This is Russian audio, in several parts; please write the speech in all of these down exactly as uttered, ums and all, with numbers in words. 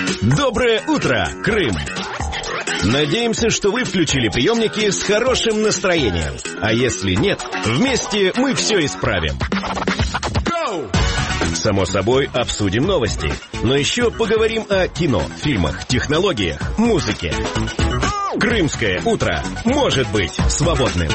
Доброе утро, Крым! Надеемся, что вы включили приемники с хорошим настроением. А если нет, вместе мы все исправим. Go! Само собой, обсудим новости. Но еще поговорим о кино, фильмах, технологиях, музыке. Крымское утро может быть свободным.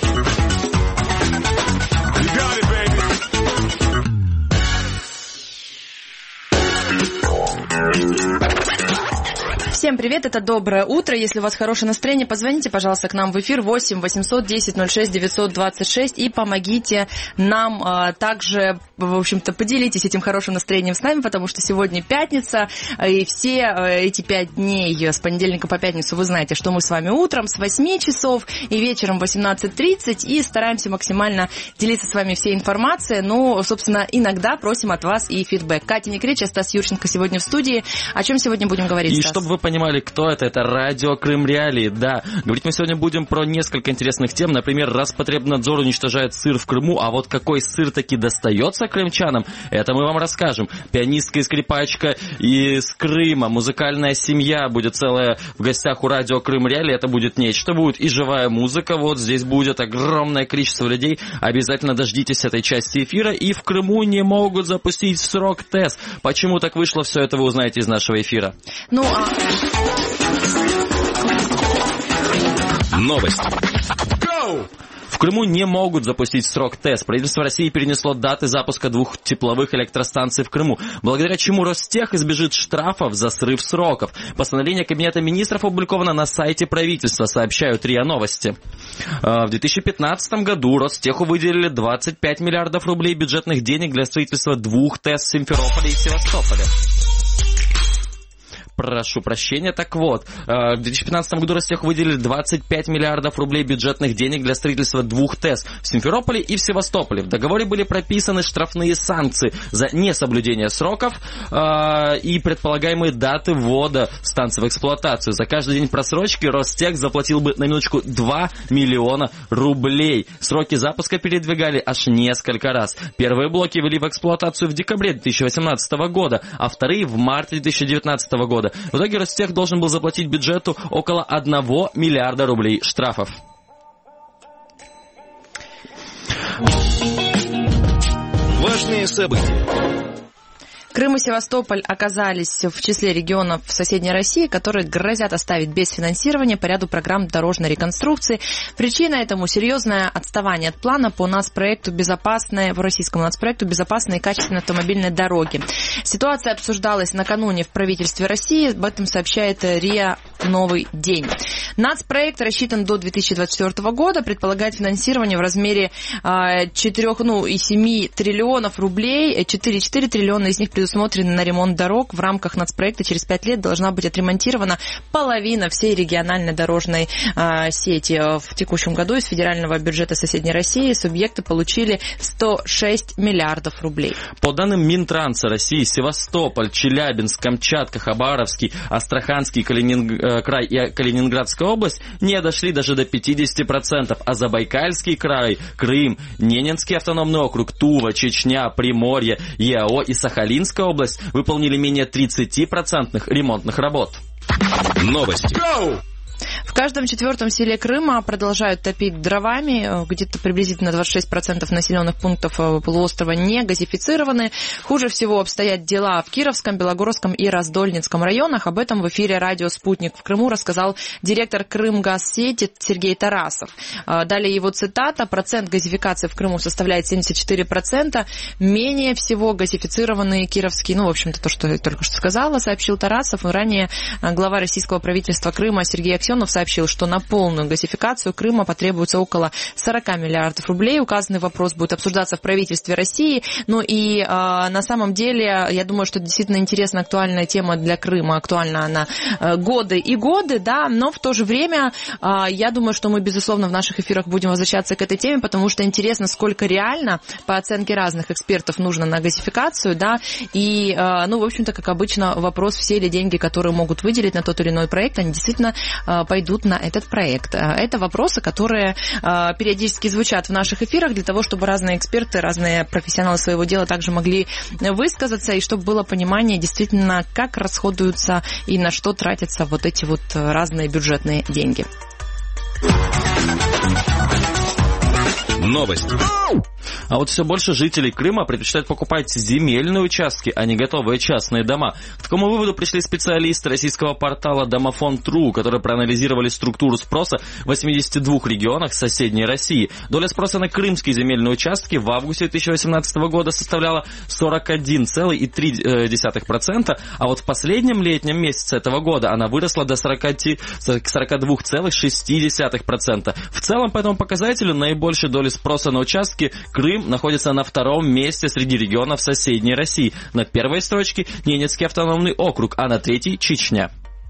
Всем привет, это доброе утро. Если у вас хорошее настроение, позвоните, пожалуйста, к нам в эфир восемь восемьсот десять ноль шесть девятьсот двадцать шесть и помогите нам а, также, в общем-то, поделитесь этим хорошим настроением с нами, потому что сегодня пятница, и все а, эти пять дней с понедельника по пятницу вы знаете, что мы с вами утром с восьми часов и вечером в восемнадцать тридцать, и стараемся максимально делиться с вами всей информацией, но, собственно, иногда просим от вас и фидбэк. Катя Некречь, Стас Юрченко сегодня в студии. О чем сегодня будем говорить, И Стас? чтобы вы понимали, кто это, это радио Крым Реалии, да. Говорить мы сегодня будем про несколько интересных тем. Например, Роспотребнадзор уничтожает сыр в Крыму, а вот какой сыр таки достается крымчанам, это мы вам расскажем. Пианистка и скрипачка из Крыма, музыкальная семья будет целая в гостях у радио Крым Реалии, это будет нечто, будет и живая музыка, вот здесь будет огромное количество людей, обязательно дождитесь этой части эфира, и в Крыму не могут запустить в срок ТЭС. Почему так вышло, все это вы узнаете из нашего эфира. Ну, а... Новости. В Крыму не могут запустить срок ТЭС. Правительство России перенесло даты запуска двух тепловых электростанций в Крыму, благодаря чему Ростех избежит штрафов за срыв сроков. Постановление Кабинета министров опубликовано на сайте правительства, сообщают РИА Новости. В две тысячи пятнадцатом году Ростеху выделили двадцать пять миллиардов рублей бюджетных денег для строительства двух ТЭС в Симферополе и Севастополе. Прошу прощения. Так вот, в две тысячи пятнадцатом году Ростех выделили двадцать пять миллиардов рублей бюджетных денег для строительства двух ТЭС в Симферополе и в Севастополе. В договоре были прописаны штрафные санкции за несоблюдение сроков э, и предполагаемые даты ввода станций в эксплуатацию. За каждый день просрочки Ростех заплатил бы на минуточку два миллиона рублей. Сроки запуска передвигали аж несколько раз. Первые блоки ввели в эксплуатацию в декабре две тысячи восемнадцатого года, а вторые в марте две тысячи девятнадцатого года. В итоге Ростех должен был заплатить бюджету около одного миллиарда рублей штрафов. Важные события. Крым и Севастополь оказались в числе регионов соседней России, которые грозят оставить без финансирования по ряду программ дорожной реконструкции. Причина этому серьезное отставание от плана по нацпроекту безопасной, по российскому нацпроекту безопасной и качественной автомобильной дороги. Ситуация обсуждалась накануне в правительстве России, об этом сообщает РИА «Новый день». Нацпроект рассчитан до две тысячи двадцать четвёртого года, предполагает финансирование в размере четыре и семь триллионов рублей, четыре и четыре триллиона из них предусмотрены на ремонт дорог. В рамках нацпроекта через пять лет должна быть отремонтирована половина всей региональной дорожной а, сети. В текущем году из федерального бюджета соседней России субъекты получили сто шесть миллиардов рублей. По данным Минтранса России, Севастополь, Челябинск, Камчатка, Хабаровский, Астраханский Калининг... край и Калининградская область не дошли даже до пятьдесят процентов, а Забайкальский край, Крым, Ненецкий автономный округ, Тува, Чечня, Приморье, ЕАО и Сахалинская область выполнили менее тридцать процентов ремонтных работ. Новости. В каждом четвертом селе Крыма продолжают топить дровами. Где-то приблизительно двадцать шесть процентов населенных пунктов полуострова не газифицированы. Хуже всего обстоят дела в Кировском, Белогорском и Раздольницком районах. Об этом в эфире радио «Спутник» в Крыму рассказал директор Крымгазсети Сергей Тарасов. Далее его цитата. Процент газификации в Крыму составляет семьдесят четыре процента. Менее всего газифицированные кировские, ну, в общем-то, то, что я только что сказала, сообщил Тарасов. Ранее глава российского правительства Крыма Сергей Аксенов сообщил, что на полную газификацию Крыма потребуется около сорок миллиардов рублей. Указанный вопрос будет обсуждаться в правительстве России. Ну и э, на самом деле, я думаю, что действительно интересная, актуальная тема для Крыма. Актуальна она э, годы и годы, да, но в то же время э, я думаю, что мы, безусловно, в наших эфирах будем возвращаться к этой теме, потому что интересно, сколько реально, по оценке разных экспертов, нужно на газификацию, да, и, э, ну, в общем-то, как обычно, вопрос, все ли деньги, которые могут выделить на тот или иной проект, они действительно э, пойдут на этот проект? Это вопросы, которые периодически звучат в наших эфирах для того, чтобы разные эксперты, разные профессионалы своего дела также могли высказаться, и чтобы было понимание действительно, как расходуются и на что тратятся вот эти вот разные бюджетные деньги. Новости. А вот все больше жителей Крыма предпочитают покупать земельные участки, а не готовые частные дома. К такому выводу пришли специалисты российского портала Домофонд.ру, которые проанализировали структуру спроса в восьмидесяти двух регионах соседней России. Доля спроса на крымские земельные участки в августе две тысячи восемнадцатого года составляла сорок один целых три десятых процента, а вот в последнем летнем месяце этого года она выросла до сорок два целых шесть десятых процента. В целом по этому показателю наибольшей доли спроса на участки Крым находится на втором месте среди регионов соседней России. На первой строчке Ненецкий автономный округ, а на третьей Чечня.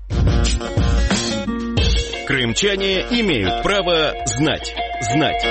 Крымчане имеют право знать. Знать.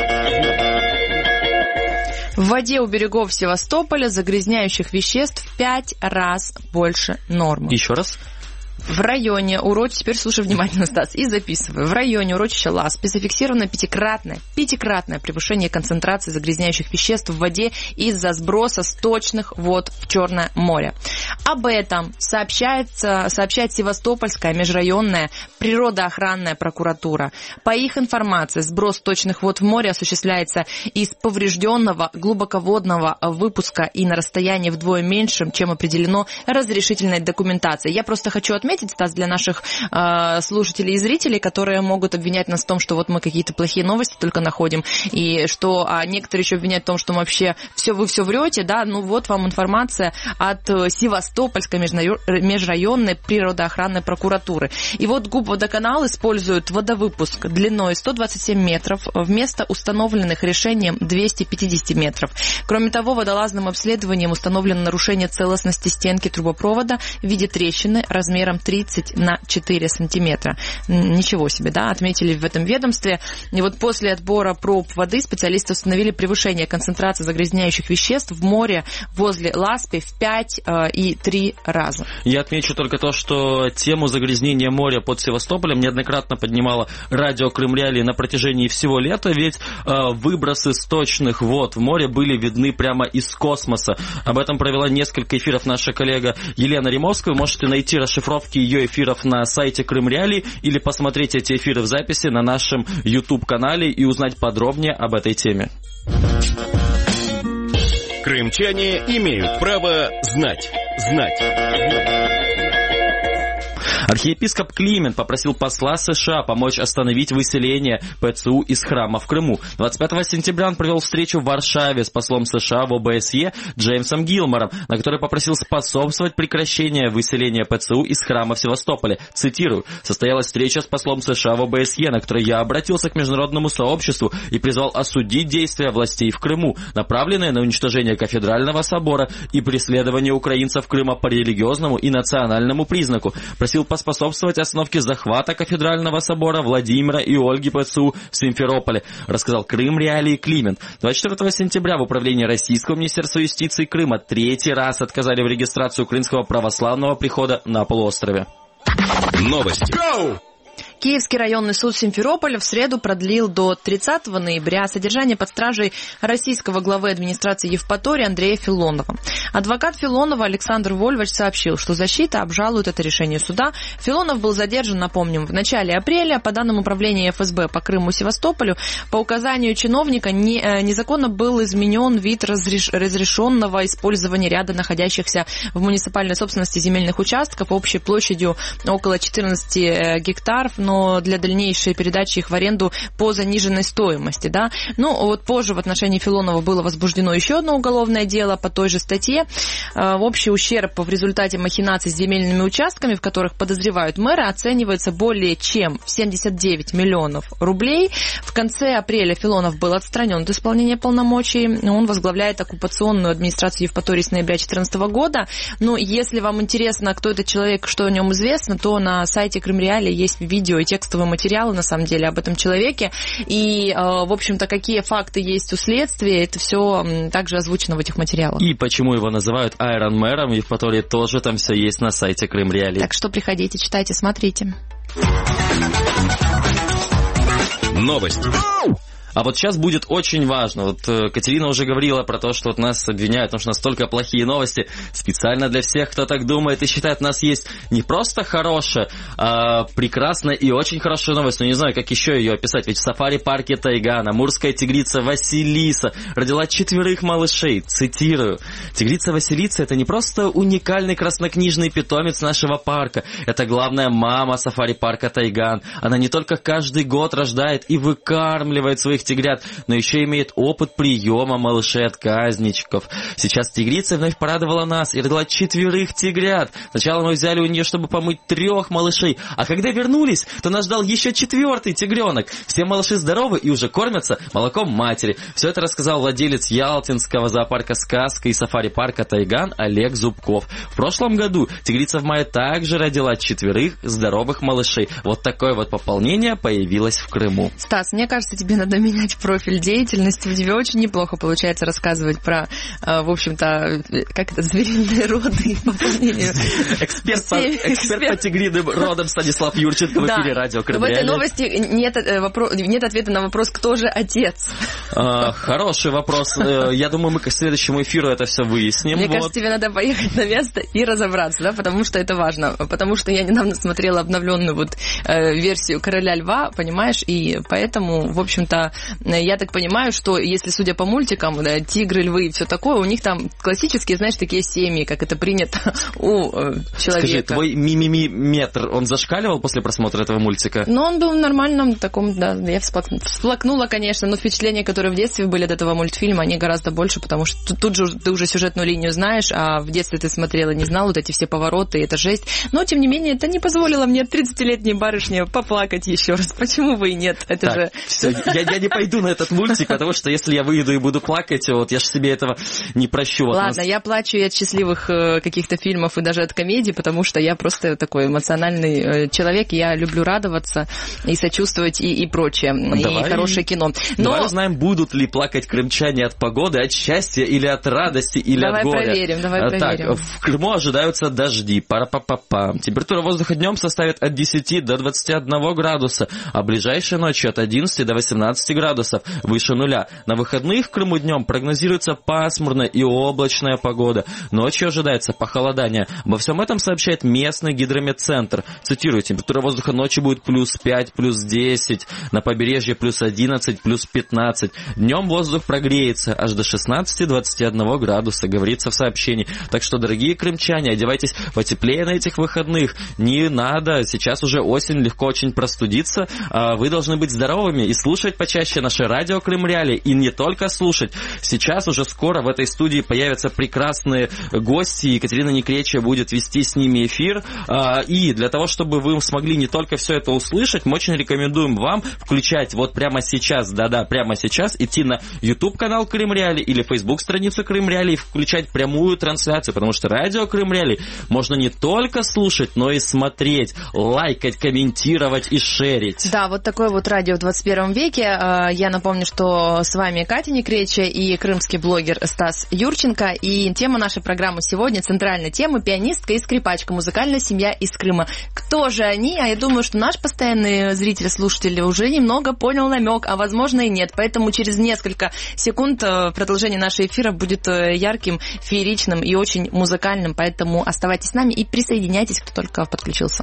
В воде у берегов Севастополя загрязняющих веществ в пять раз больше нормы. Еще раз. В районе урочища, теперь слушай внимательно, Стас, и записывай. В районе урочища Ласпи зафиксировано пятикратное, пятикратное превышение концентрации загрязняющих веществ в воде из-за сброса сточных вод в Черное море. Об этом сообщается, сообщает Севастопольская межрайонная природоохранная прокуратура. По их информации, сброс сточных вод в море осуществляется из поврежденного глубоководного выпуска и на расстоянии вдвое меньшем, чем определено разрешительной документацией. Я просто хочу отметить, Стас, для наших э, слушателей и зрителей, которые могут обвинять нас в том, что вот мы какие-то плохие новости только находим, и что а некоторые еще обвиняют в том, что мы вообще все, вы все врете, да, ну вот вам информация от Севастопольской межрайонной природоохранной прокуратуры. И вот Губводоканал использует водовыпуск длиной сто двадцать семь метров вместо установленных решением двести пятьдесят метров. Кроме того, водолазным обследованием установлено нарушение целостности стенки трубопровода в виде трещины размером тридцать на четыре сантиметра. Ничего себе, да, отметили в этом ведомстве. И вот после отбора проб воды специалисты установили превышение концентрации загрязняющих веществ в море возле Ласпи в пять и три раза. Я отмечу только то, что тему загрязнения моря под Севастополем неоднократно поднимала радио Крым-Реалии на протяжении всего лета, ведь э, выбросы сточных вод в море были видны прямо из космоса. Об этом провела несколько эфиров наша коллега Елена Римовская. Вы можете найти расшифровки ее эфиров на сайте Крым-Реалии или посмотреть эти эфиры в записи на нашем YouTube-канале и узнать подробнее об этой теме. Крымчане имеют право знать. Знать. Архиепископ Климент попросил посла США помочь остановить выселение ПЦУ из храма в Крыму. двадцать пятого сентября он провел встречу в Варшаве с послом США в ОБСЕ Джеймсом Гилмором, на которой попросил способствовать прекращению выселения ПЦУ из храма в Севастополе. Цитирую: «Состоялась встреча с послом США в ОБСЕ, на которой я обратился к международному сообществу и призвал осудить действия властей в Крыму, направленные на уничтожение кафедрального собора и преследование украинцев Крыма по религиозному и национальному признаку. Просил поспособствовать остановке захвата кафедрального собора Владимира и Ольги ПЦУ в Симферополе», рассказал Крым-Реалии Климент. двадцать четвёртого сентября в управлении Российского министерства юстиции Крыма третий раз отказали в регистрации украинского православного прихода на полуострове. Новости. Go! Киевский районный суд Симферополя в среду продлил до тридцатого ноября содержание под стражей российского главы администрации Евпатории Андрея Филонова. Адвокат Филонова Александр Вольвач сообщил, что защита обжалует это решение суда. Филонов был задержан, напомним, в начале апреля. По данным управления эф эс бэ по Крыму и Севастополю, по указанию чиновника не, незаконно был изменен вид разреш, разрешенного использования ряда находящихся в муниципальной собственности земельных участков общей площадью около четырнадцати гектаров, но для дальнейшей передачи их в аренду по заниженной стоимости. Да? Ну, вот позже в отношении Филонова было возбуждено еще одно уголовное дело по той же статье. Общий ущерб в результате махинаций с земельными участками, в которых подозревают мэра, оценивается более чем в семьдесят девять миллионов рублей. В конце апреля Филонов был отстранен от исполнения полномочий. Он возглавляет оккупационную администрацию Евпатории с ноября две тысячи четырнадцатого года. Ну, если вам интересно, кто этот человек, что о нем известно, то на сайте Крым-Реалии есть видео и текстовые материалы, на самом деле, об этом человеке. И, в общем-то, какие факты есть у следствия, это все также озвучено в этих материалах. И почему его называют Айрон Мэром, и в которой тоже там все есть на сайте Крым-Реалии. Так что приходите, читайте, смотрите. Новости. А вот сейчас будет очень важно. Вот Катерина уже говорила про то, что вот нас обвиняют, потому что настолько плохие новости. Специально для всех, кто так думает и считает, у нас есть не просто хорошая, а прекрасная и очень хорошая новость. Но не знаю, как еще ее описать. Ведь в сафари-парке Тайган амурская тигрица Василиса родила четверых малышей. Цитирую. Тигрица Василиса — это не просто уникальный краснокнижный питомец нашего парка. Это главная мама сафари-парка Тайган. Она не только каждый год рождает и выкармливает своих тигрят, но еще имеет опыт приема малышей-отказничков. Сейчас тигрица вновь порадовала нас и родила четверых тигрят. Сначала мы взяли у нее, чтобы помыть трех малышей, а когда вернулись, то нас ждал еще четвертый тигренок. Все малыши здоровы и уже кормятся молоком матери. Все это рассказал владелец ялтинского зоопарка «Сказка» и сафари-парка Тайган Олег Зубков. В прошлом году тигрица в мае также родила четверых здоровых малышей. Вот такое вот пополнение появилось в Крыму. Стас, мне кажется, тебе надо менять профиль деятельности. У тебя очень неплохо получается рассказывать про, в общем-то, как это, звериные роды и пополнение. Эксперт по, эксперт по тигриным родам Станислав Юрченко в эфире радио Крым. В этой новости нет, вопро- нет ответа на вопрос, кто же отец. А, хороший вопрос. Я думаю, мы к следующему эфиру это все выясним. Мне вот. кажется, тебе надо поехать на место и разобраться, да, потому что это важно. Потому что я недавно смотрела обновленную вот э, версию «Короля льва», понимаешь, и поэтому, в общем-то, я так понимаю, что если, судя по мультикам, да, тигры, львы и все такое, у них там классические, знаешь, такие семьи, как это принято у э, человека. Скажи, твой мимими-метр, он зашкаливал после просмотра этого мультика? Ну, он был в нормальном таком, да, я всплакнула, всплакнула, конечно, но впечатления, которые в детстве были от этого мультфильма, они гораздо больше, потому что тут, тут же ты уже сюжетную линию знаешь, а в детстве ты смотрела, не знал вот эти все повороты, это жесть. Но, тем не менее, это не позволило мне тридцатилетней барышне поплакать еще раз. Почему бы и нет? Это так, же... Все, я, я не пойду на этот мультик, потому что если я выйду и буду плакать, вот я же себе этого не прощу. Вот Ладно, нас... я плачу и от счастливых э, каких-то фильмов, и даже от комедий, потому что я просто такой эмоциональный э, человек, я люблю радоваться и сочувствовать и, и прочее, давай, и хорошее кино. Но... Давай узнаем, будут ли плакать крымчане от погоды, от счастья или от радости, или давай от горя. Проверим, давай проверим. Так, в Крыму ожидаются дожди. Пара-па-па-па. Температура воздуха днем составит от десяти до двадцати одного градуса, а ближайшей ночью от одиннадцати до восемнадцати градусов, выше нуля. На выходных в Крыму днем прогнозируется пасмурная и облачная погода. Ночью ожидается похолодание. Обо всем этом сообщает местный гидрометцентр. Цитирую, температура воздуха ночью будет плюс пять, плюс десять, на побережье плюс одиннадцать, плюс пятнадцать. Днем воздух прогреется аж до шестнадцати двадцати одного градуса, говорится в сообщении. Так что, дорогие крымчане, одевайтесь потеплее на этих выходных. Не надо, сейчас уже осень, легко очень простудиться. Вы должны быть здоровыми и слушать почаще наше радио Крым Реалии. И не только слушать. Сейчас уже скоро в этой студии появятся прекрасные гости. Екатерина Некречия будет вести с ними эфир. И для того, чтобы вы смогли не только все это услышать, мы очень рекомендуем вам включать вот прямо сейчас, да-да, прямо сейчас, идти на YouTube-канал Крым Реалии или Facebook-страницу Крым Реалии и включать прямую трансляцию, потому что радио Крым Реалии можно не только слушать, но и смотреть, лайкать, комментировать и шерить. Да, вот такое вот радио в двадцать первом веке. Я напомню, что с вами Катя Некречия и крымский блогер Стас Юрченко. И тема нашей программы сегодня, центральная тема, пианистка и скрипачка, музыкальная семья из Крыма. Кто же они? А я думаю, что наш постоянный зритель, слушатель уже немного понял намек, а возможно и нет. Поэтому через несколько секунд продолжение нашего эфира будет ярким, фееричным и очень музыкальным. Поэтому оставайтесь с нами и присоединяйтесь, кто только подключился.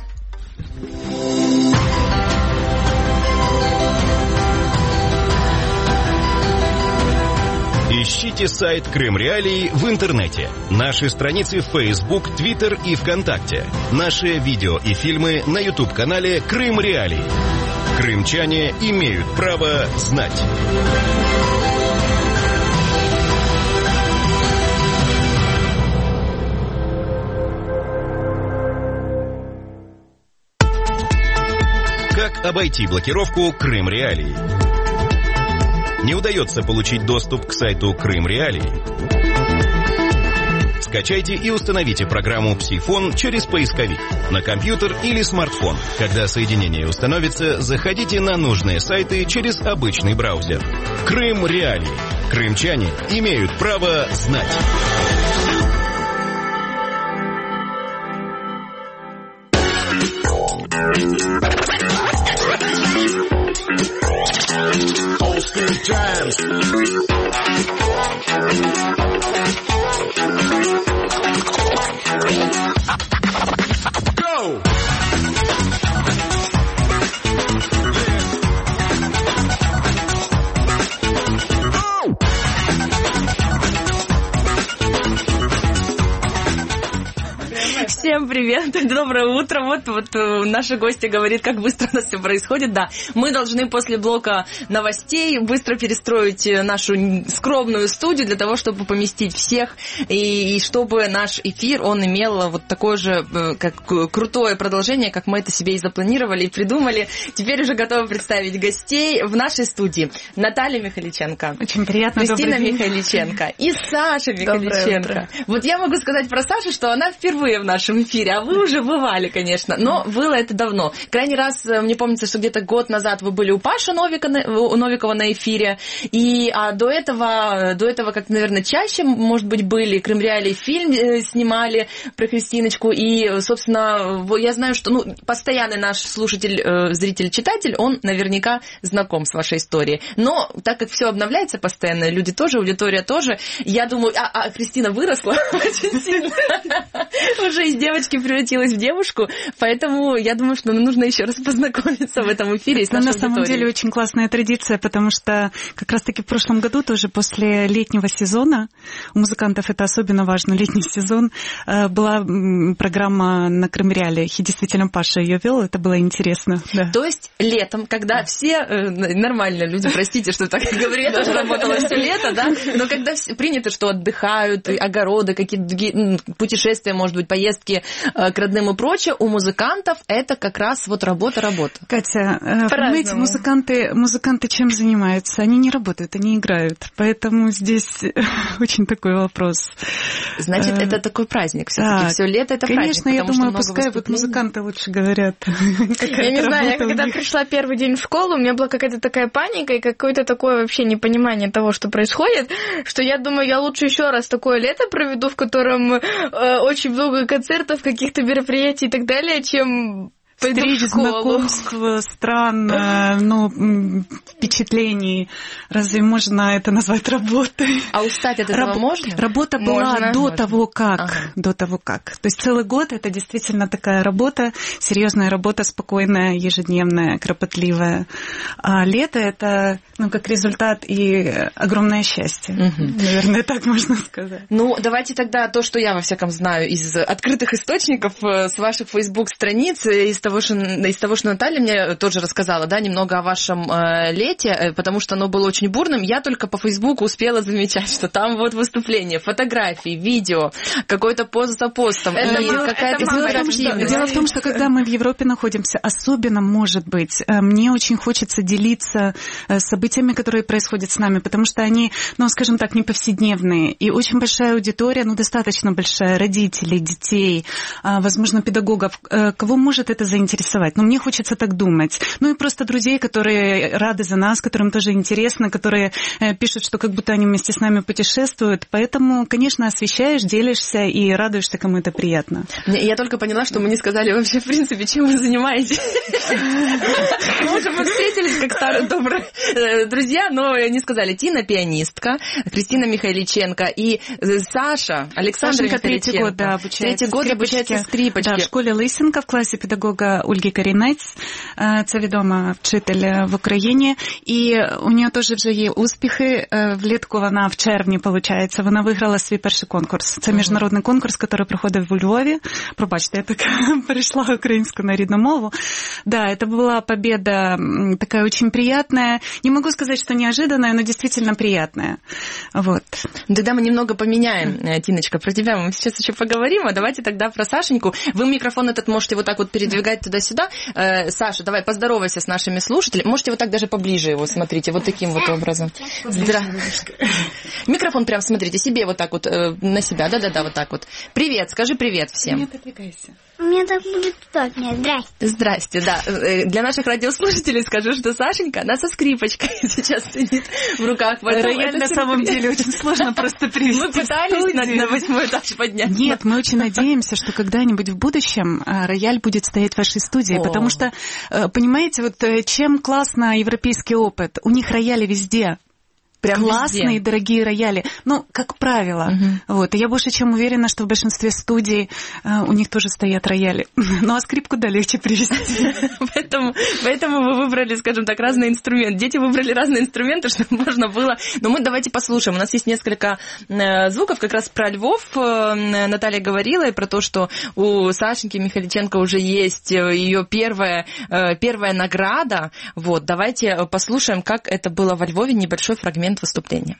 Ищите сайт Крым Реалии в интернете. Наши страницы в Facebook, Twitter и ВКонтакте. Наши видео и фильмы на YouTube-канале Крым Реалии. Крымчане имеют право знать. Как обойти блокировку Крым Реалии? Не удается получить доступ к сайту Крым Реалии? Скачайте и установите программу «Псифон» через поисковик на компьютер или смартфон. Когда соединение установится, заходите на нужные сайты через обычный браузер. Крым Реалии. Крымчане имеют право знать. Good times. Go! Всем привет, доброе утро. Вот, вот наша гостья говорит, как быстро у нас все происходит. Да, мы должны после блока новостей быстро перестроить нашу скромную студию для того, чтобы поместить всех, и, и чтобы наш эфир, он имел вот такое же как крутое продолжение, как мы это себе и запланировали, и придумали. Теперь уже готовы представить гостей в нашей студии. Наталья Михайличенко. Очень приятно. Кристина Михайличенко и Саша Михайличенко. Вот я могу сказать про Сашу, что она впервые в нашем эфире, а вы уже бывали, конечно, но было это давно. Крайний раз, мне помнится, что где-то год назад вы были у Паши Новика, у Новикова на эфире, и а до этого, до этого как, наверное, чаще, может быть, были, Крым-Реалии фильм снимали про Кристиночку, и, собственно, я знаю, что ну, постоянный наш слушатель, зритель, читатель, он наверняка знаком с вашей историей. Но так как все обновляется постоянно, люди тоже, аудитория тоже, я думаю, а, а Кристина выросла очень сильно, уже из девочки превратилась в девушку, поэтому я думаю, что нам нужно еще раз познакомиться в этом эфире с нашей аудиторией. На самом деле очень классная традиция, потому что как раз-таки в прошлом году тоже после летнего сезона, у музыкантов это особенно важно, летний сезон, была программа на Крым-Реалиях, и действительно Паша ее вел, это было интересно. Да. То есть летом, когда все нормальные люди, простите, что так говорю, я тоже работала все лето, да, но когда принято, что отдыхают, огороды, какие-то другие путешествия, может быть, поездки к родным и прочее, у музыкантов это как раз вот работа-работа. Катя, понимаете, музыканты, музыканты чем занимаются? Они не работают, они играют. Поэтому здесь очень такой вопрос. Значит, а, это такой праздник все-таки. Да, все лето это конечно, праздник. Конечно, я думаю, пускай вот музыканты лучше говорят. Я не знаю, я когда пришла первый день в школу, у меня была какая-то такая паника и какое-то такое вообще непонимание того, что происходит, что я думаю, я лучше еще раз такое лето проведу, в котором э, очень много концертов, каких-то мероприятий и так далее, чем встреч, знакомств, стран, ну, впечатлений. Разве можно это назвать работой? А устать от этого Раб... можно? Работа была можно? до можно. того, как. Ага. До того, как. То есть целый год это действительно такая работа, серьезная работа, спокойная, ежедневная, кропотливая. А лето это, ну, как результат и огромное счастье. Угу. Наверное, так можно сказать. Ну, давайте тогда то, что я, во всяком, знаю из открытых источников, с ваших Facebook-страниц, из того, что, из того, что Наталья мне тоже рассказала, да, немного о вашем э, лете, потому что оно было очень бурным. Я только по Фейсбуку успела замечать, что там вот выступления, фотографии, видео, какой-то пост за постом. Это и какая-то дело, в том, что, дело в том, что когда мы в Европе находимся, особенно, может быть, мне очень хочется делиться событиями, которые происходят с нами, потому что они, ну, скажем так, не повседневные. И очень большая аудитория, ну, достаточно большая, родителей, детей, возможно, педагогов. Кого может это заинтересовать? Ну, мне хочется так думать. Ну, и просто друзей, которые рады за нас, которым тоже интересно, которые пишут, что как будто они вместе с нами путешествуют. Поэтому, конечно, освещаешь, делишься и радуешься, кому это приятно. Я только поняла, что мы не сказали вообще, в принципе, чем вы занимаетесь. Мы уже встретились, как старые добрые друзья, но не сказали. Тина пианистка, Кристина Михайличенко и Саша Александра Михайличенко. Третий год, да, обучается. Третий год обучається скрипочки. Да, в школі Лисенка, в класі педагога Ольги Корінець. Це відома вчитель в Україні. І у нього теж вже є успіхи. Влітку вона в червні, виходить, вона виграла свій перший конкурс. Це міжнародний конкурс, який проходив у Львові. Пробачте, я так перешла українську на рідну мову. Да, это была победа такая очень приятная. Не могу сказать, что неожиданная, но действительно приятная. Вот. Тогда мы немного поменяем, Тиночка, про тебя мы сейчас еще поговорим, а давайте тогда про Сашеньку. Вы микрофон этот можете вот так вот передвигать туда-сюда. Саша, давай поздоровайся с нашими слушателями. Можете вот так даже поближе его, смотрите, вот таким вот образом. Здра... Микрофон прям, смотрите, себе вот так вот, на себя, да-да-да, вот так вот. Привет, скажи привет всем. Нет, отвлекайся. У меня так будет удобнее. Здрасте. Здрасте, да. Для наших радиослушателей скажу, что Сашенька, она со скрипочкой сейчас сидит в руках. Рояль на самом деле очень сложно просто привести. Мы пытались на восьмой этаж поднять. Нет, мы очень надеемся, что когда-нибудь в будущем рояль будет стоять в вашей студии, О. потому что, понимаете, вот чем классно европейский опыт, у них рояли везде. Прям классные, везде. Дорогие рояли. Ну, как правило. Uh-huh. Вот. И я больше чем уверена, что в большинстве студий э, у них тоже стоят рояли. Ну, а скрипку, да, легче привезти. Поэтому, поэтому вы выбрали, скажем так, разные инструменты. Дети выбрали разные инструменты, чтобы можно было... Но мы давайте послушаем. У нас есть несколько э, звуков как раз про Львов. Э, Наталья говорила и про то, что у Сашеньки Михаличенко уже есть ее первая, э, первая награда. Вот. Давайте послушаем, как это было во Львове. Небольшой фрагмент выступления.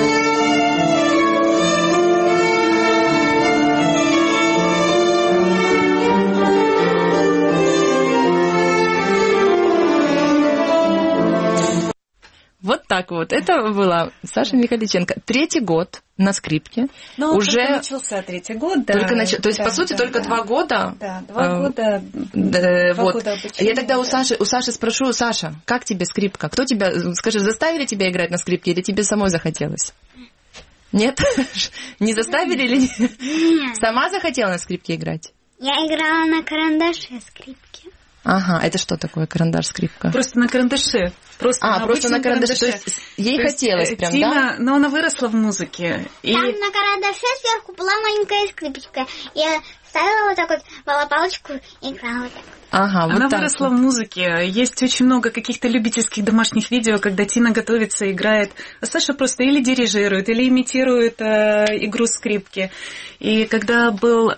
Вот так вот. Это была Саша Михаличенко. Третий год на скрипке. Ну, уже только начался третий год, да. Только нач... То есть, да, по сути, да, только да. два года. Да, два года. Да, два вот. года обучения, Я тогда у да. Саши, у Саши спрошу, Саша, как тебе скрипка? Кто тебя, скажи, заставили тебя играть на скрипке или тебе самой захотелось? Нет? Не заставили или нет? Нет. Сама захотела на скрипке играть? Я играла на карандаше скрипки. Ага, это что такое карандаш-скрипка? Просто на карандаше. Просто а, на просто на карандаше. карандаше. То есть ей То хотелось есть, прям, Тина, да? но она выросла в музыке. И... Там на карандаше сверху была маленькая скрипочка. Я ставила вот так вот, брала палочку и играла вот так. Ага, вот Она так выросла вот. в музыке. Есть очень много каких-то любительских домашних видео, когда Тина готовится, играет. А Саша просто или дирижирует, или имитирует э, игру скрипки. И когда был,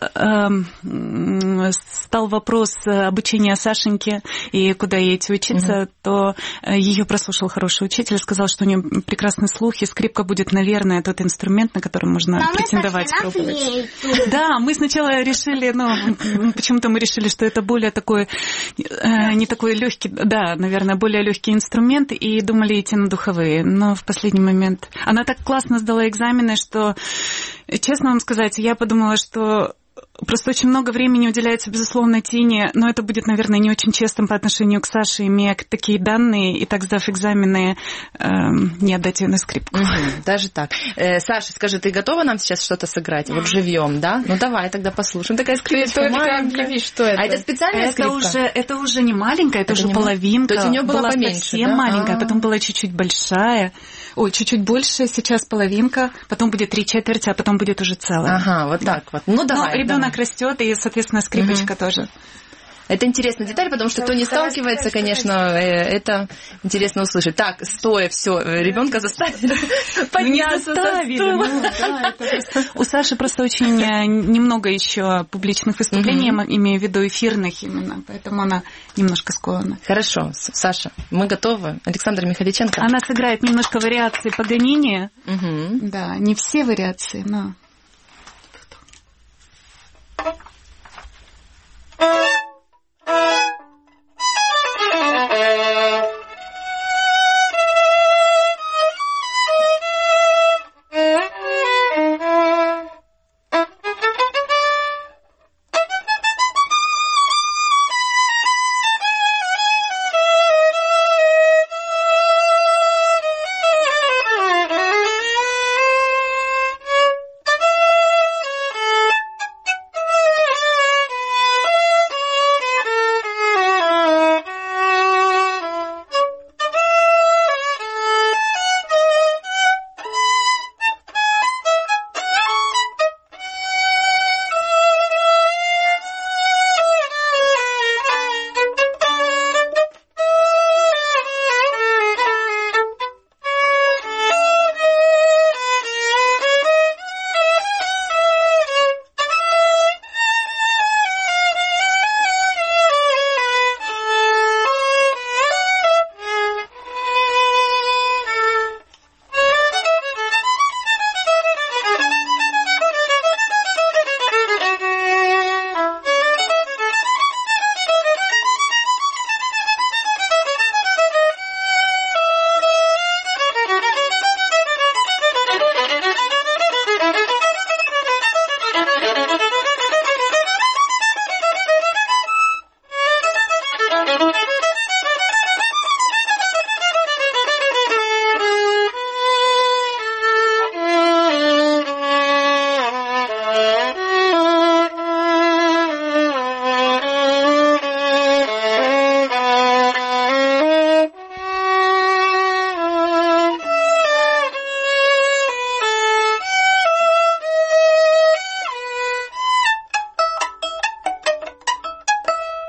э, стал вопрос обучения Сашеньки и куда ей идти учиться, mm-hmm. то ее прослушал хороший учитель, сказал, что у нее прекрасный слух, и скрипка будет, наверное, тот инструмент, на который можно Но претендовать, мы пробовать. Да, мы сначала решили, ну, почему-то мы решили, что это более такой, э, не такой легкий, да, наверное, более легкий инструмент, и думали идти на духовые. Но в последний момент она так классно сдала экзамены, что, честно вам сказать, я подумала, что просто очень много времени уделяется, безусловно, Тине, но это будет, наверное, не очень честным по отношению к Саше, имея такие данные, и так сдав экзамены, э, не отдать ее на скрипку. Угу, даже так. Э, Саша, скажи, ты готова нам сейчас что-то сыграть? Вот живьем, да? Ну давай тогда послушаем. Такая скрипка маленькая. Что это? А это специальная это скрипка? Уже, это уже не маленькая, это, это уже не половинка. То есть у нее была, была поменьше, совсем да? маленькая, А-а-а. Потом была чуть-чуть большая. Ой, чуть-чуть больше, сейчас половинка, потом будет три четверти, а потом будет уже целая. Ага, вот так вот. Ну давай. Но ребенок давай. растет, и, соответственно, скрипочка угу. тоже. Это интересная деталь, потому что кто не сталкивается, конечно, это интересно услышать. Так, стоя, все, ребенка заставили подняться со стула. У Саши просто очень немного еще публичных выступлений, имею в виду эфирных именно, поэтому она немножко скована. Хорошо, Саша, мы готовы. Александр Михаличенко. Она сыграет немножко вариаций Паганини. Да, не все вариации, но...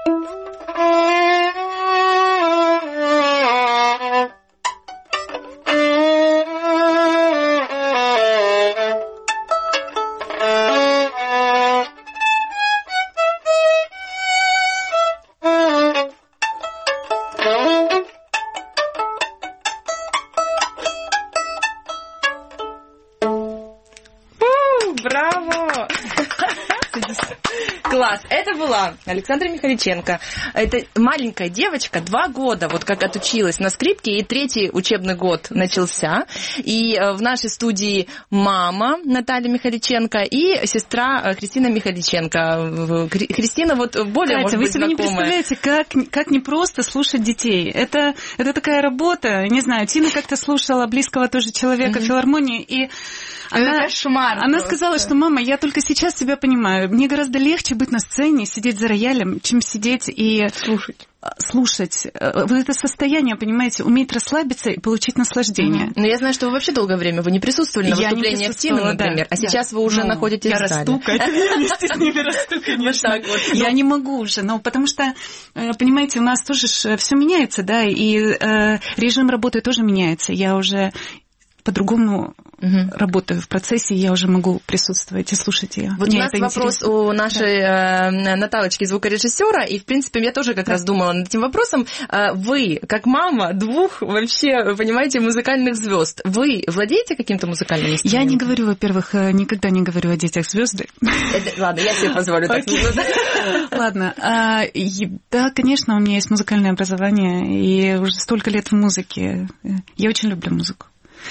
Класс. Это была Александра Михаличенко. Это маленькая девочка, два года, вот как отучилась на скрипке, и третий учебный год начался. И в нашей студии мама Наталья Михаличенко и сестра Кристина Михаличенко. Кристина вот более, Катя, может вы быть, себе знакомая. не представляете, как, как непросто слушать детей. Это, это такая работа, не знаю, Тина как-то слушала близкого тоже человека mm-hmm. в филармонии, и она, она сказала, что мама, я только сейчас тебя понимаю, мне гораздо легче быть на сцене, сидеть за роялем, чем сидеть и слушать. Слушать. Вот это состояние, понимаете, уметь расслабиться и получить наслаждение. Mm-hmm. Но я знаю, что вы вообще долгое время вы не присутствовали на выступлениях Тины, например, да, а сейчас да. вы уже ну, находитесь я в зале. расту, Катя, я вместе с ними расту, конечно. Вот вот. Я не могу уже, но потому что, понимаете, у нас тоже все меняется, да, и э, режим работы тоже меняется. Я уже по-другому угу. работаю в процессе, я уже могу присутствовать и слушать ее. Вот Мне у нас вопрос интересно. У нашей да. Наталочки, звукорежиссера, и, в принципе, я тоже как да. раз думала над этим вопросом. Вы, как мама двух, вообще, понимаете, музыкальных звезд, вы владеете каким-то музыкальным инструментом? Я не говорю, во-первых, никогда не говорю о детях звезды. Ладно, я себе позволю так. Ладно. Да, конечно, у меня есть музыкальное образование, и уже столько лет в музыке. Я очень люблю музыку.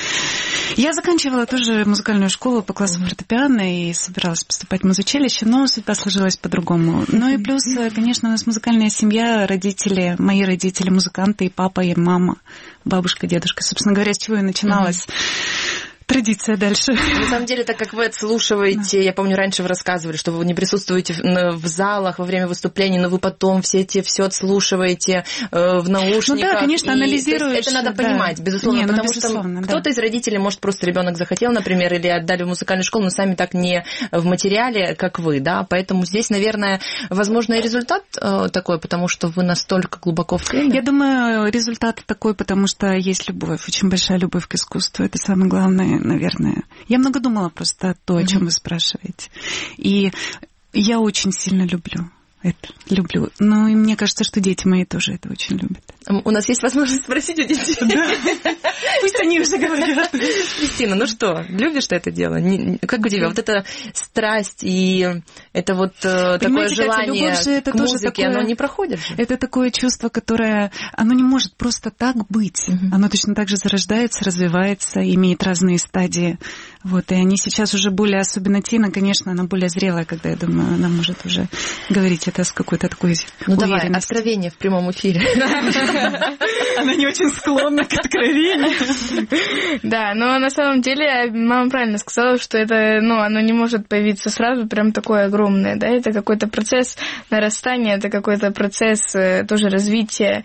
Я заканчивала тоже музыкальную школу по классу фортепиано и собиралась поступать в музучилище, но судьба сложилась по-другому. Ну и плюс, конечно, у нас музыкальная семья, родители, мои родители музыканты, и папа, и мама, бабушка, дедушка. Собственно говоря, с чего и начиналась традиция дальше. На самом деле, так как вы отслушиваете, да. я помню, раньше вы рассказывали, что вы не присутствуете в, в залах во время выступлений, но вы потом все эти все отслушиваете э, в наушниках. Ну да, конечно, и, анализируешь. Это надо да. понимать, безусловно, не, ну, потому безусловно, что да. кто-то из родителей, может, просто ребенок захотел, например, или отдали в музыкальную школу, но сами так не в материале, как вы, да, поэтому здесь, наверное, возможно, и результат э, такой, потому что вы настолько глубоко в теме. Я думаю, результат такой, потому что есть любовь, очень большая любовь к искусству, это самое главное, наверное. Я много думала просто о том, о чем mm-hmm. вы спрашиваете. И я очень сильно люблю это. Люблю. Ну, и мне кажется, что дети мои тоже это очень любят. У нас есть возможность спросить у детей. Пусть они уже говорят. Кристина, ну что, любишь ты это дело? Как у тебя вот эта страсть и это вот такое желание к музыке, оно не проходит же? Это такое чувство, которое, оно не может просто так быть. Оно точно так же зарождается, развивается, имеет разные стадии. Вот, и они сейчас уже более, особенно Тина, конечно, она более зрелая, когда, я думаю, она может уже говорить это с какой-то такой ну давай, откровение в прямом эфире. Она не очень склонна к откровению. Да, но на самом деле мама правильно сказала, что это, ну, оно не может появиться сразу прям такое огромное, да, это какой-то процесс нарастания, это какой-то процесс тоже развития,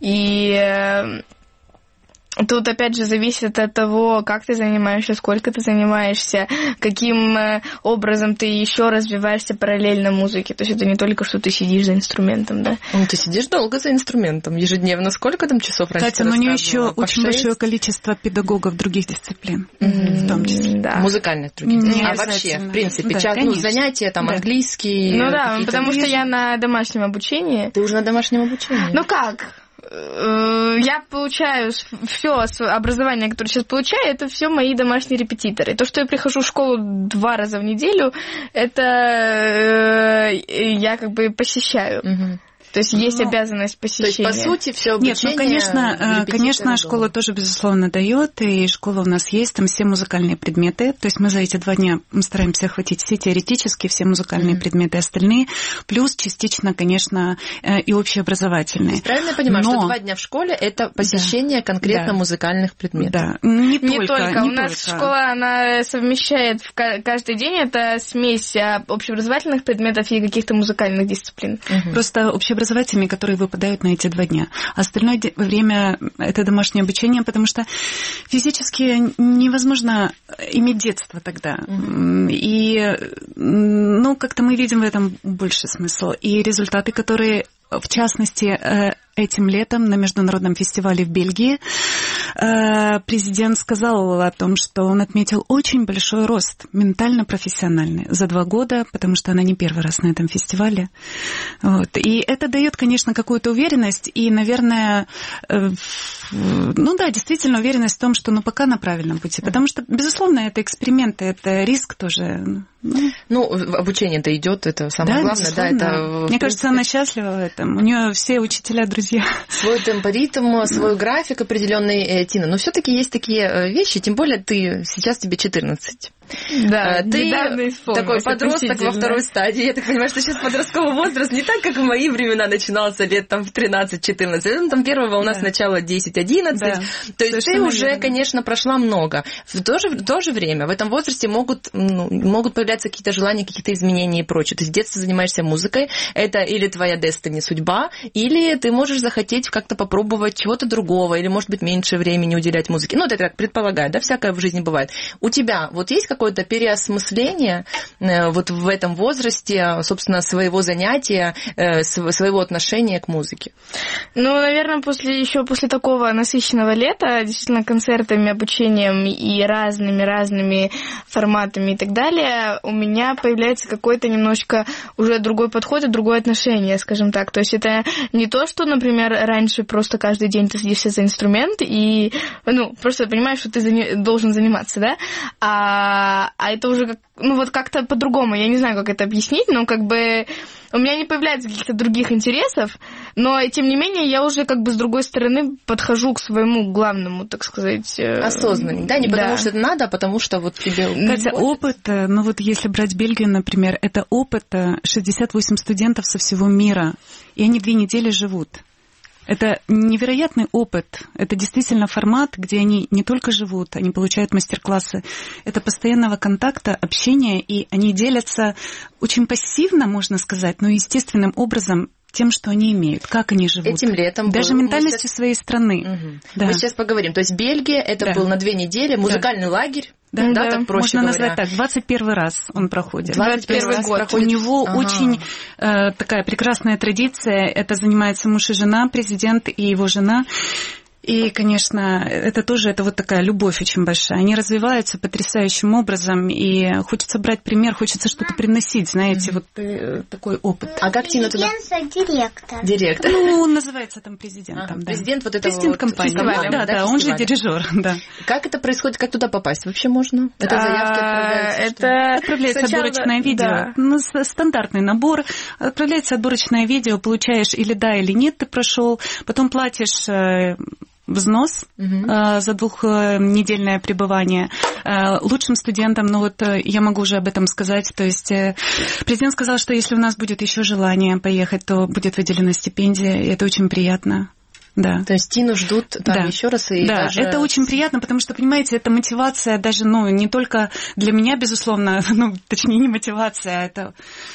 и тут, опять же, зависит от того, как ты занимаешься, сколько ты занимаешься, каким образом ты еще развиваешься параллельно музыке. То есть это не только, что ты сидишь за инструментом, да? Ну, ты сидишь долго за инструментом, ежедневно. Сколько там часов раньше? Катя, но у нее еще очень большое количество педагогов других дисциплин, mm-hmm. в том числе. Да. Музыкальных других дисциплин. А вообще, в принципе, да, чат, ну, занятия, там, да. английский. Ну да, потому что я на домашнем обучении. Ты уже на домашнем обучении? Ну как? Я получаю все образование, которое сейчас получаю, это все мои домашние репетиторы. То, что я прихожу в школу два раза в неделю, это я как бы посещаю. Угу. То есть есть ну, обязанность посещения. То есть, по сути, все обучение... Нет, ну, конечно, конечно школа тоже, безусловно, дает, и школа у нас есть, там все музыкальные предметы. То есть мы за эти два дня мы стараемся охватить все теоретические, все музыкальные mm-hmm. предметы остальные, плюс частично, конечно, и общеобразовательные. То есть, правильно я понимаю, Но... что два дня в школе – это посещение да. конкретно да. музыкальных предметов? Да, не, не только. только. Не у нас только. Школа, она совмещает в каждый день, это смесь общеобразовательных предметов и каких-то музыкальных дисциплин. Mm-hmm. Просто общеобразовательные образовательными, которые выпадают на эти два дня. Остальное время – это домашнее обучение, потому что физически невозможно иметь детство тогда. Mm-hmm. И, ну, как-то мы видим в этом больше смысл. И результаты, которые в частности, этим летом на международном фестивале в Бельгии президент сказал о том, что он отметил очень большой рост ментально-профессиональный за два года, потому что она не первый раз на этом фестивале. Вот. И это дает, конечно, какую-то уверенность и, наверное, ну да, действительно уверенность в том, что ну пока на правильном пути. Потому что, безусловно, это эксперименты, это риск тоже. Ну, ну обучение-то идет, это самое да, главное. Да, это, Мне принципе... кажется, она счастлива в этом. У нее все учителя друзья. Свой темпоритм, свой график определенный, Тина. Но все-таки есть такие вещи, тем более ты сейчас тебе четырнадцать. Да, ты такой подросток во второй стадии. Я так понимаю, что сейчас подростковый возраст не так, как в мои времена начинался лет там в тринадцать-четырнадцать. Ну, там первого у нас да. начало десять-одиннадцать. Да. То есть совершенно ты уже, верно. Конечно, прошла много. В то же, в то же время в этом возрасте могут, ну, могут появляться какие-то желания, какие-то изменения и прочее. Ты с детства занимаешься музыкой. Это или твоя destiny, судьба, или ты можешь захотеть как-то попробовать чего-то другого, или, может быть, меньше времени уделять музыке. Ну, это я так предполагаю, да, всякое в жизни бывает. У тебя вот есть какое-то переосмысление вот в этом возрасте, собственно, своего занятия, своего отношения к музыке? Ну, наверное, после еще после такого насыщенного лета, действительно, концертами, обучением и разными-разными форматами и так далее, у меня появляется какой-то немножечко уже другой подход и другое отношение, скажем так. То есть это не то, что, например, раньше просто каждый день ты садишься за инструмент и, ну, просто понимаешь, что ты зани- должен заниматься, да, а, а это уже, как, ну, вот как-то по-другому, я не знаю, как это объяснить, но как бы у меня не появляется каких-то других интересов, но, тем не менее, я уже как бы с другой стороны подхожу к своему главному, так сказать... Осознанному, да, не потому да. что это надо, а потому что вот тебе... Катя, опыт, ну вот если брать Бельгию, например, это опыт шестьдесят восемь студентов со всего мира, и они две недели живут. Это невероятный опыт. Это действительно формат, где они не только живут, они получают мастер-классы. Это постоянного контакта, общения, и они делятся очень пассивно, можно сказать, но естественным образом тем, что они имеют, как они живут. Этим летом даже был, ментальностью сейчас... своей страны. Угу. Да. Мы сейчас поговорим. То есть Бельгия, это да. был на две недели музыкальный да. лагерь. Да, да, да, так проще можно говоря. Назвать так. двадцать первый раз он проходит. двадцать первый год. Проходит. У него ага. очень э, такая прекрасная традиция. Это занимается муж и жена, президент и его жена. И, конечно, это тоже это вот такая любовь очень большая. Они развиваются потрясающим образом, и хочется брать пример, хочется что-то приносить, знаете, mm-hmm. вот э, такой опыт. А как Тина туда? Директор. Директор. Ну, он называется там президентом, ага, да. Президент вот этого Президент вот компании. Фестиваля, да, да, да, он же дирижер, да. Как это происходит, как туда попасть вообще можно? Это заявки отправляются? Это отправляется отборочное видео. Ну, стандартный набор. Отправляется отборочное видео, получаешь или да, или нет, ты прошел, потом платишь взнос uh-huh. э, за двухнедельное пребывание. Э, лучшим студентам, ну вот э, я могу уже об этом сказать, то есть э, президент сказал, что если у нас будет еще желание поехать, то будет выделена стипендия, и это очень приятно. Да. То есть Тину ждут там да. еще раз и да, даже... это очень приятно, потому что, понимаете, это мотивация даже, ну, не только для меня, безусловно, ну, точнее, не мотивация, это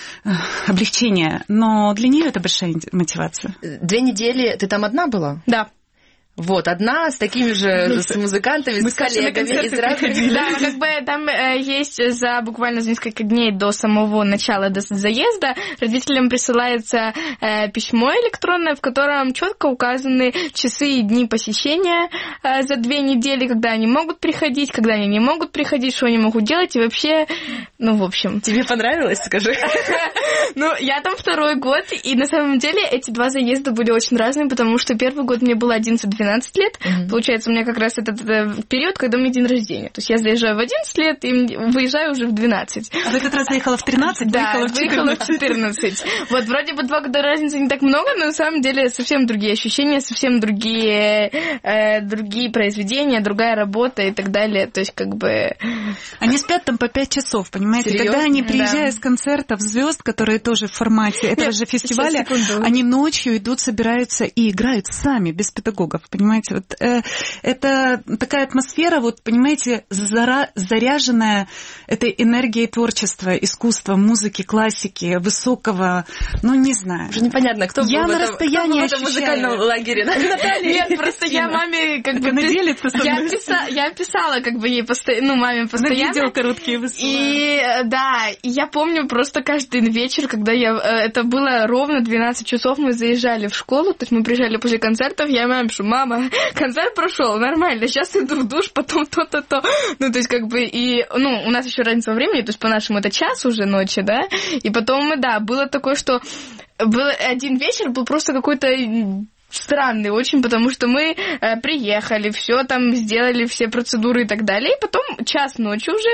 облегчение, но для нее это большая мотивация. Две недели ты там одна была? Да. Вот, одна с такими же с музыкантами, Мы с коллегами из разных... Да, как бы там э, есть за буквально за несколько дней до самого начала, до заезда, родителям присылается э, письмо электронное, в котором четко указаны часы и дни посещения э, за две недели, когда они могут приходить, когда они не могут приходить, что они могут делать, и вообще, ну, в общем... Тебе понравилось, скажи? Ну, я там второй год, и на самом деле эти два заезда были очень разные, потому что первый год мне было одиннадцать-двенадцать лет, mm-hmm. получается, у меня как раз этот период, когда у меня день рождения. То есть я заезжаю в одиннадцать лет и выезжаю уже в двенадцать. А в этот раз заехала в тринадцать? Да, выехала в четырнадцать. Вот, вроде бы два года разницы не так много, но на самом деле совсем другие ощущения, совсем другие, э, другие произведения, другая работа и так далее. То есть как бы... Они спят там по пять часов, понимаете? Серьезно? Когда они приезжают да. с концертов звезд, которые тоже в формате этого Нет, же фестиваля, они ночью идут, собираются и играют сами, без педагогов. понимаете? Вот, э, это такая атмосфера, вот, понимаете, зара, заряженная этой энергией творчества, искусства, музыки, классики, высокого, ну, не знаю. Уже непонятно, кто я был на в этом, расстоянии кто был в этом музыкальном лагере. Нет, просто я маме как бы... Я писала как бы ей постоянно, ну, маме постоянно. Видео короткие высылала. И да, я помню просто каждый вечер, когда я... Это было ровно двенадцать часов, мы заезжали в школу, то есть мы приезжали после концертов, я маме пишу: мама, концерт прошел, нормально, сейчас иду в душ, потом то-то, то. Ну, то есть как бы и... Ну, у нас еще разница во времени, то есть по-нашему это час уже ночи, да, и потом, да, было такое, что был один вечер, был просто какой-то странный очень, потому что мы э, приехали, все там сделали, все процедуры и так далее, и потом час ночи уже,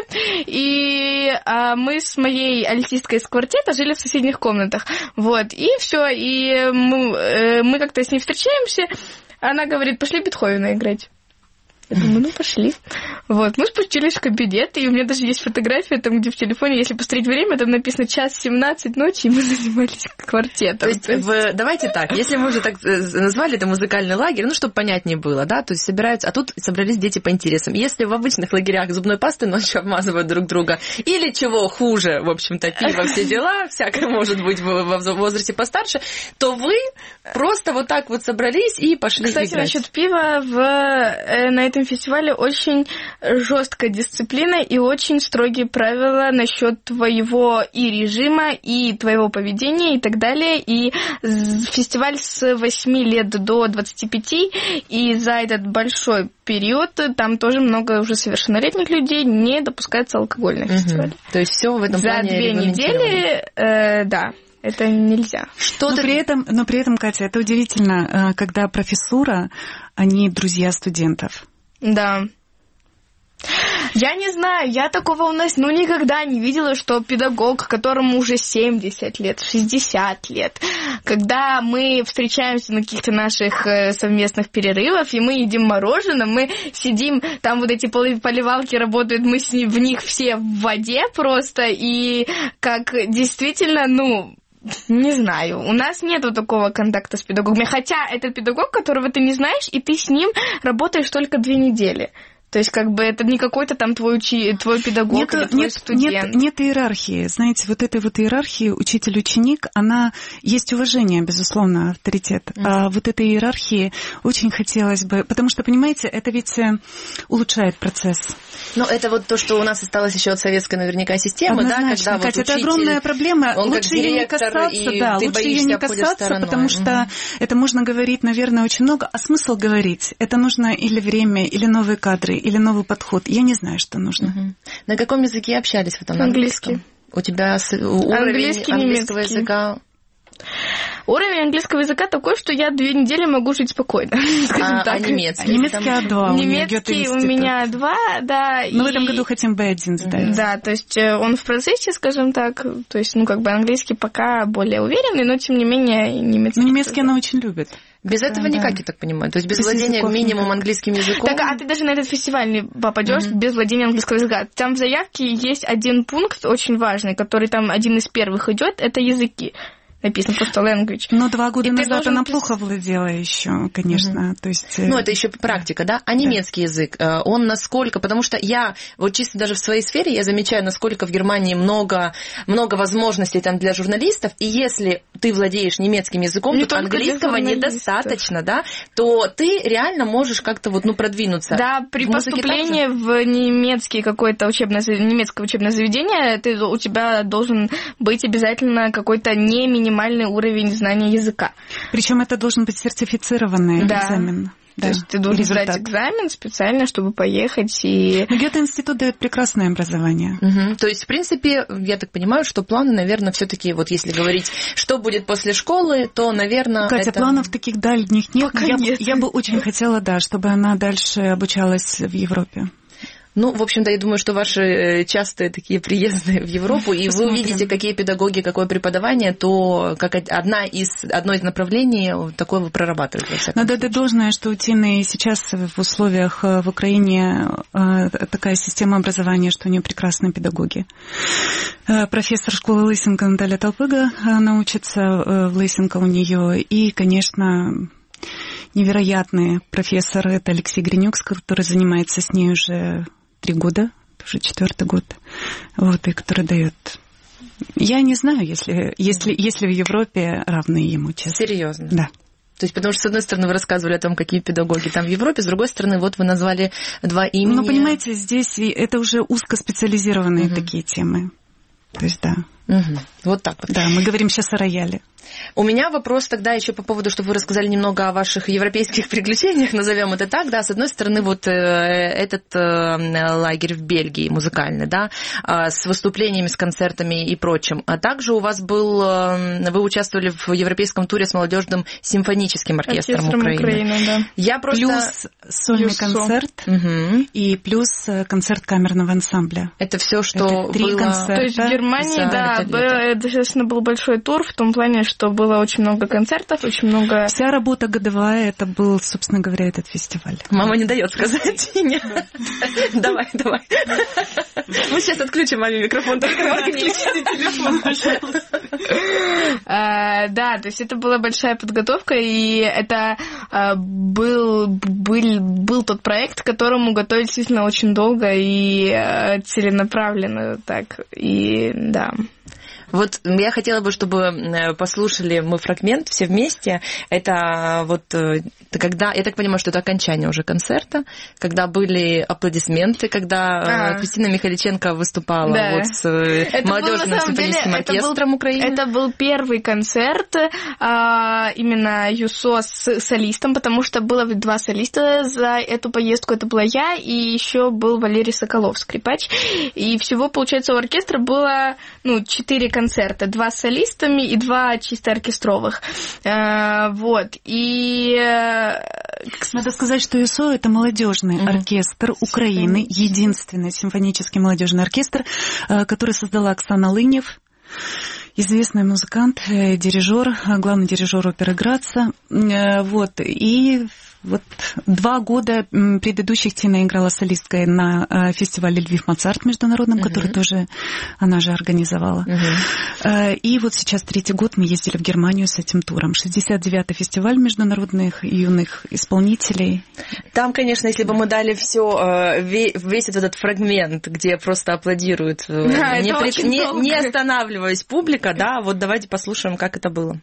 и э, мы с моей альтисткой из квартета жили в соседних комнатах, вот, и все, и мы, э, мы как-то с ней встречаемся, она говорит: пошли Бетховена играть. Я думаю, ну, пошли. Вот, мы спустились в кабинет, и у меня даже есть фотография, там, где в телефоне, если посмотреть время, там написано час семнадцать ночи, и мы занимались квартетом. То есть, то есть... В... давайте так, если мы уже так назвали это музыкальный лагерь, ну, чтобы понятнее было, да, то есть собираются, а тут собрались дети по интересам. Если в обычных лагерях зубной пастой ночью обмазывают друг друга, или чего хуже, в общем-то, пиво, все дела, всякое может быть в возрасте постарше, то вы просто вот так вот собрались и пошли Кстати, играть. насчет пива, в... на этом фестивале очень жесткая дисциплина и очень строгие правила насчет твоего и режима, и твоего поведения, и так далее. И фестиваль с восьми лет до двадцати пяти, и за этот большой период там тоже много уже совершеннолетних людей, не допускается алкоголь на фестивале. Угу. То есть все в этом за плане две недели, э, да. Это нельзя. Что но, ты... при этом, но при этом, Катя, это удивительно, когда профессура, они друзья студентов. Да. Я не знаю, я такого у нас ну никогда не видела, что педагог, которому уже семьдесят лет, шестьдесят лет, когда мы встречаемся на каких-то наших совместных перерывах, и мы едим мороженое, мы сидим, там вот эти поливалки работают, мы с ним, в них все в воде просто, и как действительно, ну... Не знаю, у нас нету такого контакта с педагогами, хотя этот педагог, которого ты не знаешь, и ты с ним работаешь только две недели. То есть, как бы, это не какой-то там твой, учи... твой педагог нет, или твой нет, студент. Нет, нет иерархии. Знаете, вот этой вот иерархии учитель-ученик, она... Есть уважение, безусловно, авторитет. Mm-hmm. А вот этой иерархии очень хотелось бы... Потому что, понимаете, это ведь улучшает процесс. Но это вот то, что у нас осталось еще от советской наверняка системы, однозначно, да, когда Катя, вот это учитель, огромная проблема. Лучше ее не касаться, да, лучше ее не касаться, потому что mm-hmm. это можно говорить, наверное, очень много. А смысл говорить? Это нужно или время, или новые кадры, или новый подход. Я не знаю, что нужно. Угу. На каком языке общались в этом? Английский. У тебя уровень английский, английского немецкий. языка? Уровень английского языка такой, что я две недели могу жить спокойно. А, а немецкий? Немецкий А два. Немецкий у меня два, да. Мы и... в этом году хотим бэ один сдать. Да, то есть он в процессе, скажем так. То есть, ну, как бы английский пока более уверенный, но тем не менее немецкий. Но немецкий она очень любит. Без этого да, никак, да. я так понимаю. То есть без, без владения минимум никак. Английским языком. Так, а ты даже на этот фестиваль не попадешь mm-hmm. без владения английского языка. Там в заявке есть один пункт очень важный, который там один из первых идет, это языки. Написано просто language. Но два года и назад она пис... плохо владела еще, конечно. Mm-hmm. То есть... Ну, это еще практика, да? А немецкий да. язык, он насколько... Потому что я, вот чисто даже в своей сфере, я замечаю, насколько в Германии много, много возможностей там для журналистов, и если ты владеешь немецким языком, не то английского недостаточно, да, то ты реально можешь как-то вот, ну, продвинуться. Да, при поступлении в немецкий какое-то учебное, немецкое учебное заведение ты, у тебя должен быть обязательно какой-то не минимальный уровень знания языка. Причем это должен быть сертифицированный да. экзамен. Да. То есть ты должен сдать экзамен специально, чтобы поехать и... Но Гёте-институт дает прекрасное образование. Угу. То есть, в принципе, я так понимаю, что планы, наверное, все-таки, вот если говорить, что будет после школы, то, наверное... Катя, это... планов таких дальних нет. Пока я, нет. я бы очень хотела, да, чтобы она дальше обучалась в Европе. Ну, в общем-то, я думаю, что ваши частые такие приезды в Европу, и Посмотрим. Вы увидите, какие педагоги, какое преподавание, то как одна из, одно из направлений такое вы прорабатываете. Надо отдать должное, что у Тины сейчас в условиях в Украине такая система образования, что у нее прекрасные педагоги. Профессор школы Лысенко Наталья Толпыга, она учится в Лысенко у нее, и, конечно... невероятный профессор, это Алексей Гринюк, который занимается с ней уже три года, уже четвертый год, вот, и который дает... Я не знаю, если, если, если в Европе равные ему, честно. Серьезно? Да. То есть, потому что, с одной стороны, вы рассказывали о том, какие педагоги там в Европе, с другой стороны, вот вы назвали два имени. Ну, понимаете, здесь это уже узкоспециализированные угу. такие темы. То есть, да. Угу. Вот так вот. Да, мы говорим сейчас о рояле. У меня вопрос тогда еще по поводу, что вы рассказали немного о ваших европейских приключениях, назовем это так, да, с одной стороны, вот э, этот э, лагерь в Бельгии музыкальный, да, э, с выступлениями, с концертами и прочим, а также у вас был, э, вы участвовали в европейском туре с молодежным симфоническим оркестром, оркестром Украины. Украины, да. Я просто... Плюс сольный плюс концерт угу. и плюс концерт камерного ансамбля. Это все, что это три было... концерта. То есть в Германии, да, это, естественно, был большой тур в том плане, что что было очень много концертов, очень много... Вся работа годовая, это был, собственно говоря, этот фестиваль. Мама не дает сказать. Давай, давай. Мы сейчас отключим маме микрофон. Отключите телефон, пожалуйста. Да, то есть это была большая подготовка, и это был, был, был тот проект, к которому готовились действительно очень долго и целенаправленно так. И да... Вот я хотела бы, чтобы послушали мы фрагмент все вместе. Это вот это когда, я так понимаю, что это окончание уже концерта, когда были аплодисменты, когда а. Кристина Михаличенко выступала да. вот с это молодежным симфоническим деле, оркестром был, Украины. Это был первый концерт а, именно ЮСО с солистом, потому что было два солиста за эту поездку. Это была я и еще был Валерий Соколов, скрипач. И всего, получается, у оркестра было ну, четыре концерта, два с солистами и два чисто оркестровых. А, вот. И... Надо сказать, что ЮСО — это молодежный mm-hmm. оркестр Украины, единственный симфонический молодежный оркестр, который создала Оксана Лынев, известный музыкант, дирижер, главный дирижер оперы Граца. Вот. И вот два года предыдущих Тина играла солисткой на фестивале «Львив-Моцарт» международном, uh-huh. который тоже она же организовала. Uh-huh. И вот сейчас третий год мы ездили в Германию с этим туром. шестьдесят девятый фестиваль международных юных исполнителей. Там, конечно, если бы мы дали все, весь этот фрагмент, где просто аплодируют, да, не, при... не, не останавливаясь публика, да, вот давайте послушаем, как это было.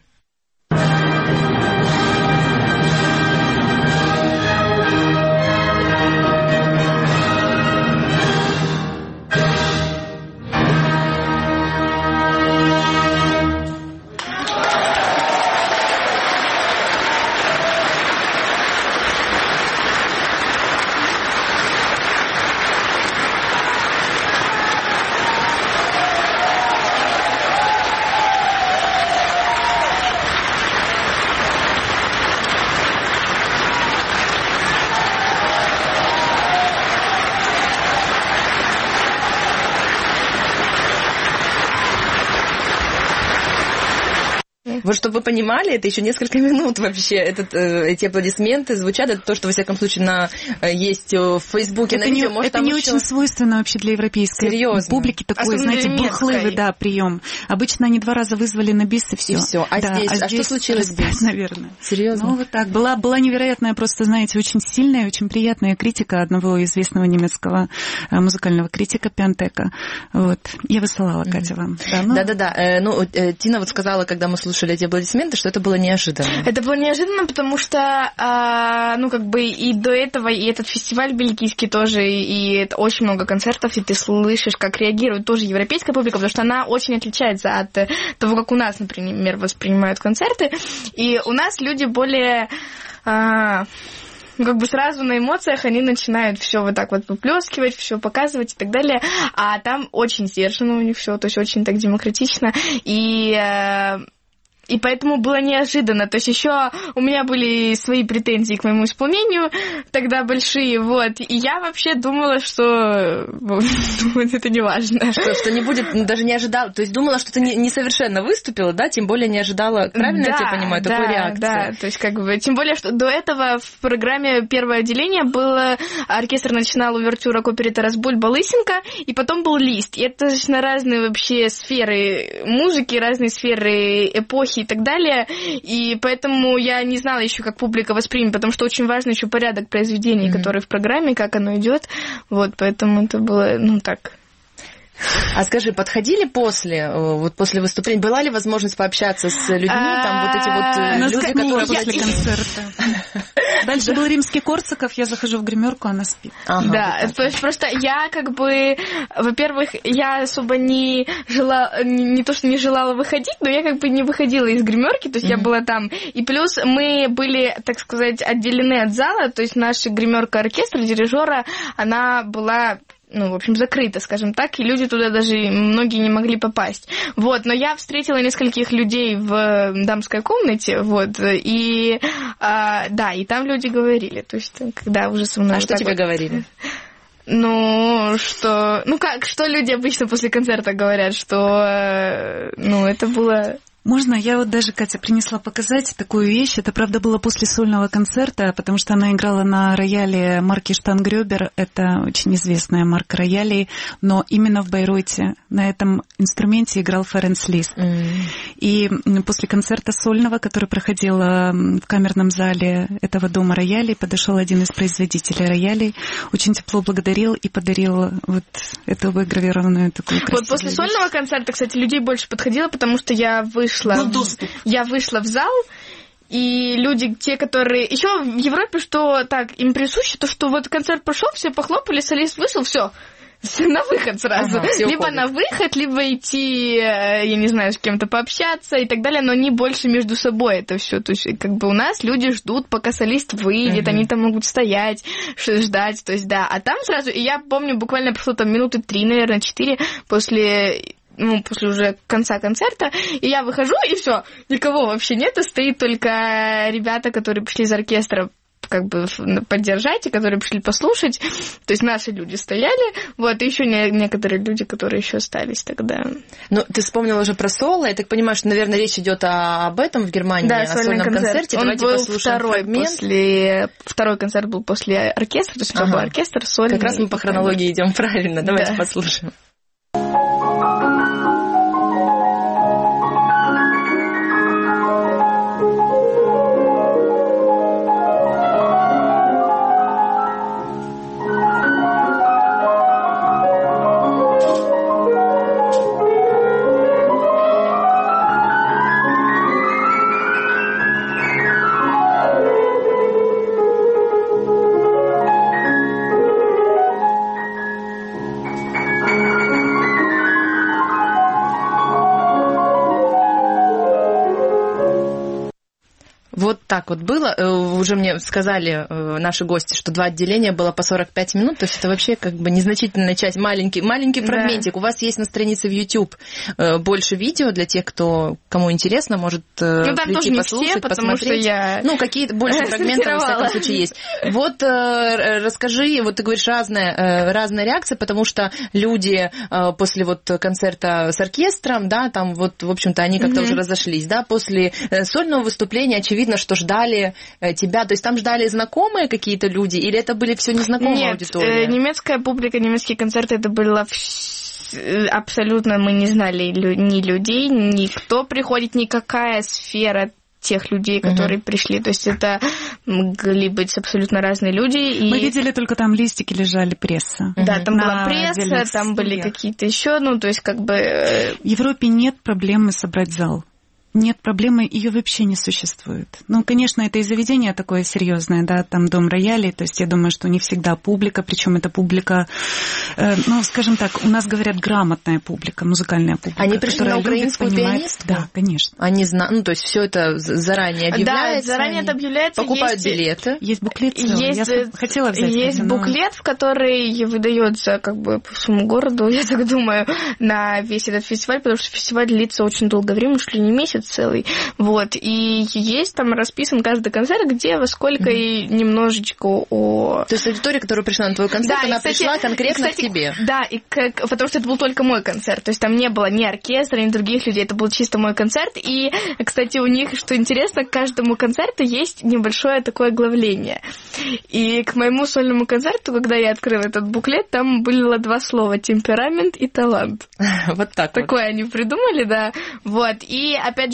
Вот чтобы вы понимали, это еще несколько минут вообще. Этот, э, эти аплодисменты звучат. Это то, что, во всяком случае, на, э, есть в Фейсбуке, это на видео. Не, Может, это не еще... очень свойственно вообще для европейской Серьезно? Публики. Такой, знаете, бурхливый да, прием. Обычно они два раза вызвали на бис, и все. И все. А, да, здесь, а, а здесь что случилось здесь? Наверное. Серьезно? Ну, вот так. Была, была невероятная, просто, знаете, очень сильная, очень приятная критика одного известного немецкого музыкального критика Пиантека. Вот. Я высылала, Катя, mm-hmm. вам. Да, ну... Да-да-да. Э, ну, э, Тина вот сказала, когда мы слушали эти аплодисменты, что это было неожиданно. Это было неожиданно, потому что, э, ну, как бы и до этого, и этот фестиваль бельгийский тоже, и, и очень много концертов, и ты слышишь, как реагирует тоже европейская публика, потому что она очень отличается от того, как у нас, например, воспринимают концерты. И у нас люди более... Э, Ну, как бы сразу на эмоциях они начинают все вот так вот выплескивать, все показывать и так далее. А там очень сдержанно у них все, то есть очень так демократично. И... Э, И поэтому было неожиданно. То есть еще у меня были свои претензии к моему исполнению, тогда большие, вот. И я вообще думала, что вот, это не важно. Что, что не будет, даже не ожидала. То есть думала, что ты не, несовершенно выступила, да? Тем более не ожидала, правильно да, я тебя понимаю, да, такой реакции? Да, то есть как бы... Тем более, что до этого в программе первое отделение было... Оркестр начинал увертюра к опере «Тарас Бульба» «Лысенко», и потом был «Лист». И это достаточно разные вообще сферы музыки, разные сферы эпохи запахи и так далее, и поэтому я не знала еще, как публика воспримет, потому что очень важно еще порядок произведений, mm-hmm. которые в программе, как оно идет, вот, поэтому это было, ну, так... А скажи, подходили после, вот после выступления, была ли возможность пообщаться с людьми, там вот эти вот люди, которые после концерта? Дальше был римский Корсаков, я захожу в гримерку, она спит. Да, просто я как бы, во-первых, я особо не желала, не то что не желала выходить, но я как бы не выходила из гримерки, то есть я была там. И плюс мы были, так сказать, отделены от зала, то есть наша гримерка оркестра, дирижера, она была... ну, в общем, закрыто, скажем так, и люди туда даже, многие не могли попасть. Вот, но я встретила нескольких людей в дамской комнате, вот, и, а, да, и там люди говорили, то есть, когда уже со мной... А что тебе вот... говорили? Ну, что... Ну, как, что люди обычно после концерта говорят, что, ну, это было... Можно? Я вот даже, Катя, принесла показать такую вещь. Это, правда, было после сольного концерта, потому что она играла на рояле марки Штангрёбер. Это очень известная марка роялей. Но именно в Байройте на этом инструменте играл Ференц Лист. Mm. И после концерта сольного, который проходил в камерном зале этого дома роялей, подошел один из производителей роялей, очень тепло благодарил и подарил вот эту выгравированную такую красивую Вот после вещь. сольного концерта, кстати, людей больше подходило, потому что я вышла Вышла, я вышла в зал, и люди, те, которые... Еще в Европе, что так, им присуще, то, что вот концерт прошел, все похлопали, солист вышел, все, на выход сразу. Ага, либо уходят. На выход, либо идти, я не знаю, с кем-то пообщаться и так далее, но не больше между собой это все. То есть, как бы у нас люди ждут, пока солист выйдет, uh-huh. они там могут стоять, ждать, то есть, да. А там сразу, и я помню, буквально прошло там минуты три, наверное, четыре после... ну, после уже конца концерта, и я выхожу, и все, никого вообще нет, стоит только ребята, которые пришли из оркестра как бы поддержать, и которые пришли послушать, то есть наши люди стояли, вот, и еще не, некоторые люди, которые еще остались тогда. Ну, ты вспомнила уже про соло, я так понимаю, что, наверное, речь идет о, об этом в Германии, да, о сольном концерт. концерте. Он Давайте был послушаем второй фрагмент. После... Второй концерт был после оркестра, то есть ага. был оркестр, сольный. Как раз мы по хронологии идем правильно, давайте да. послушаем. Вот так вот было. Уже мне сказали наши гости, что два отделения было по сорок пять минут, то есть это вообще как бы незначительная часть, маленький, маленький фрагментик. Да. У вас есть на странице в YouTube больше видео для тех, кто, кому интересно, может ну, прийти послушать, все, посмотреть. Я... Ну, какие-то больше фрагментов, во всяком случае, есть. Вот расскажи, вот ты говоришь, разная, разная реакция, потому что люди после вот концерта с оркестром, да, там вот, в общем-то, они как-то mm-hmm. уже разошлись, да, после сольного выступления, очевидно, что ждали тебя, то есть там ждали знакомые какие-то люди, или это были все незнакомые Нет, аудитории? Нет, немецкая публика, немецкие концерты, это было абсолютно, мы не знали ни людей, ни кто приходит, никакая сфера тех людей, которые uh-huh. пришли. То есть это могли быть абсолютно разные люди. И... Мы видели только там листики лежали, пресса. Да, там была пресса, там были какие-то еще, ну, то есть как бы... В Европе нет проблемы собрать зал. Нет проблемы, ее вообще не существует. Ну, конечно, это и заведение такое серьезное, да, там дом роялей, то есть я думаю, что не всегда публика, причем это публика, э, ну, скажем так, у нас говорят грамотная публика, музыкальная публика. Они пришли на украинскую пианистку? Да, конечно. Они знают, ну, то есть все это заранее объявляется? Да, заранее это объявляется. Покупают есть, билеты? Есть буклет. Есть, я хотела взять. Есть но... буклет, в который выдается как бы по всему городу, я так думаю, на весь этот фестиваль, потому что фестиваль длится очень долгое время, чуть ли не месяц целый. Вот, и есть там расписан каждый концерт, где во сколько mm-hmm. и немножечко о... То есть аудитория, которая пришла на твой концерт, да, она кстати, пришла конкретно кстати, к тебе? Да, и как, потому что это был только мой концерт, то есть там не было ни оркестра, ни других людей, это был чисто мой концерт, и, кстати, у них, что интересно, к каждому концерту есть небольшое такое оглавление. И к моему сольному концерту, когда я открыла этот буклет, там было два слова: темперамент и талант. Вот так Такое вот. они придумали, да. Вот, и, опять же,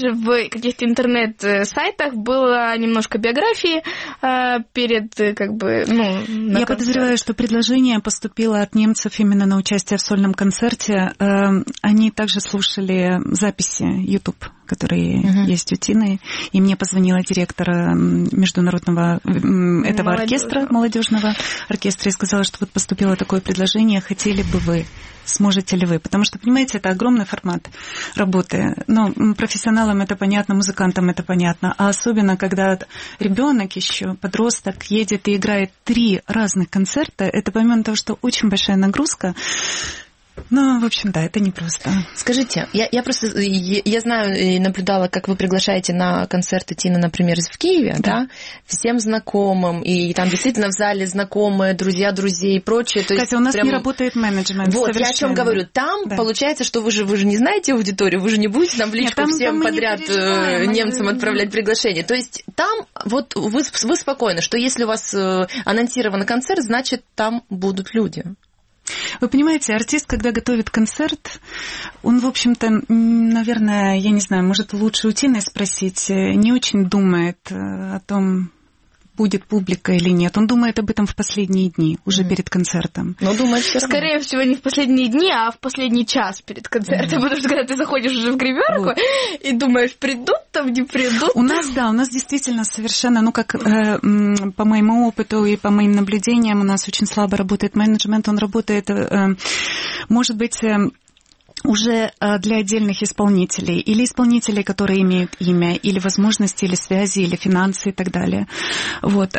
же, в каких-то интернет-сайтах было немножко биографии э, перед, как бы, ну... Я концерт. подозреваю, что предложение поступило от немцев именно на участие в сольном концерте. Э, они также слушали записи YouTube, которые uh-huh. есть у Тины, и мне позвонила директор международного этого молодежного. оркестра, молодежного оркестра, и сказала, что вот поступило такое предложение, хотели бы вы, сможете ли вы? Потому что, понимаете, это огромный формат работы. Но профессионалам это понятно, музыкантам это понятно, а особенно, когда ребенок еще, подросток, едет и играет три разных концерта, это помимо того, что очень большая нагрузка. Ну, в общем, да, это непросто. Скажите, я, я просто, я, я знаю и наблюдала, как вы приглашаете на концерты Тины, например, в Киеве, да, да? Всем знакомым, и там действительно в зале знакомые, друзья, друзей и прочее. То Катя, есть у нас прям... не работает менеджмент. Вот, я о чем говорю. Там да. получается, что вы же, вы же не знаете аудиторию, вы же не будете там в личку Нет, там, всем там подряд немцам мы... отправлять приглашение. То есть там вот вы, вы спокойны, что если у вас анонсирован концерт, значит, там будут люди. Вы понимаете, артист, когда готовит концерт, он, в общем-то, наверное, я не знаю, может, лучше у Тины спросить, не очень думает о том, будет публика или нет. Он думает об этом в последние дни, уже mm-hmm. перед концертом. Но думает, что скорее всего не в последние дни, а в последний час перед концертом, mm-hmm. потому что когда ты заходишь уже в гримерку вот. и думаешь, придут там, не придут. У нас, да, у нас действительно совершенно, ну, как э, по моему опыту и по моим наблюдениям, у нас очень слабо работает менеджмент, он работает, э, может быть... Э, уже для отдельных исполнителей, или исполнителей, которые имеют имя, или возможности, или связи, или финансы и так далее. Вот.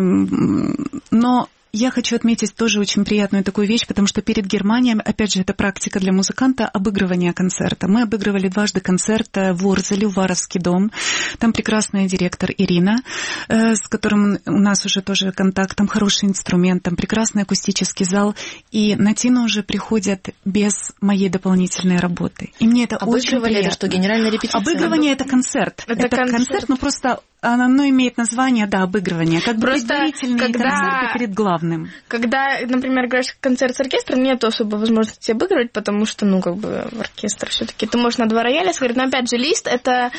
Но я хочу отметить тоже очень приятную такую вещь, потому что перед Германией, опять же, это практика для музыканта, обыгрывание концерта. Мы обыгрывали дважды концерт в Ворзеле, в Варовский дом. Там прекрасная директор Ирина, с которым у нас уже тоже контакт. Там хороший инструмент, там прекрасный акустический зал. И на Тину уже приходят без моей дополнительной работы. И мне это очень приятно. Это что, генеральная репетиция? Обыгрывание – это концерт. Это, это концерт, концерт, но просто... Оно имеет название, да, обыгрывание. Как бы предварительные когда, концерты перед главным. Когда, например, играешь концерт с оркестром, нет особой возможности обыгрывать, потому что, ну, как бы, оркестр все-таки. Ты можешь на два рояля сыграть, но, опять же, лист это,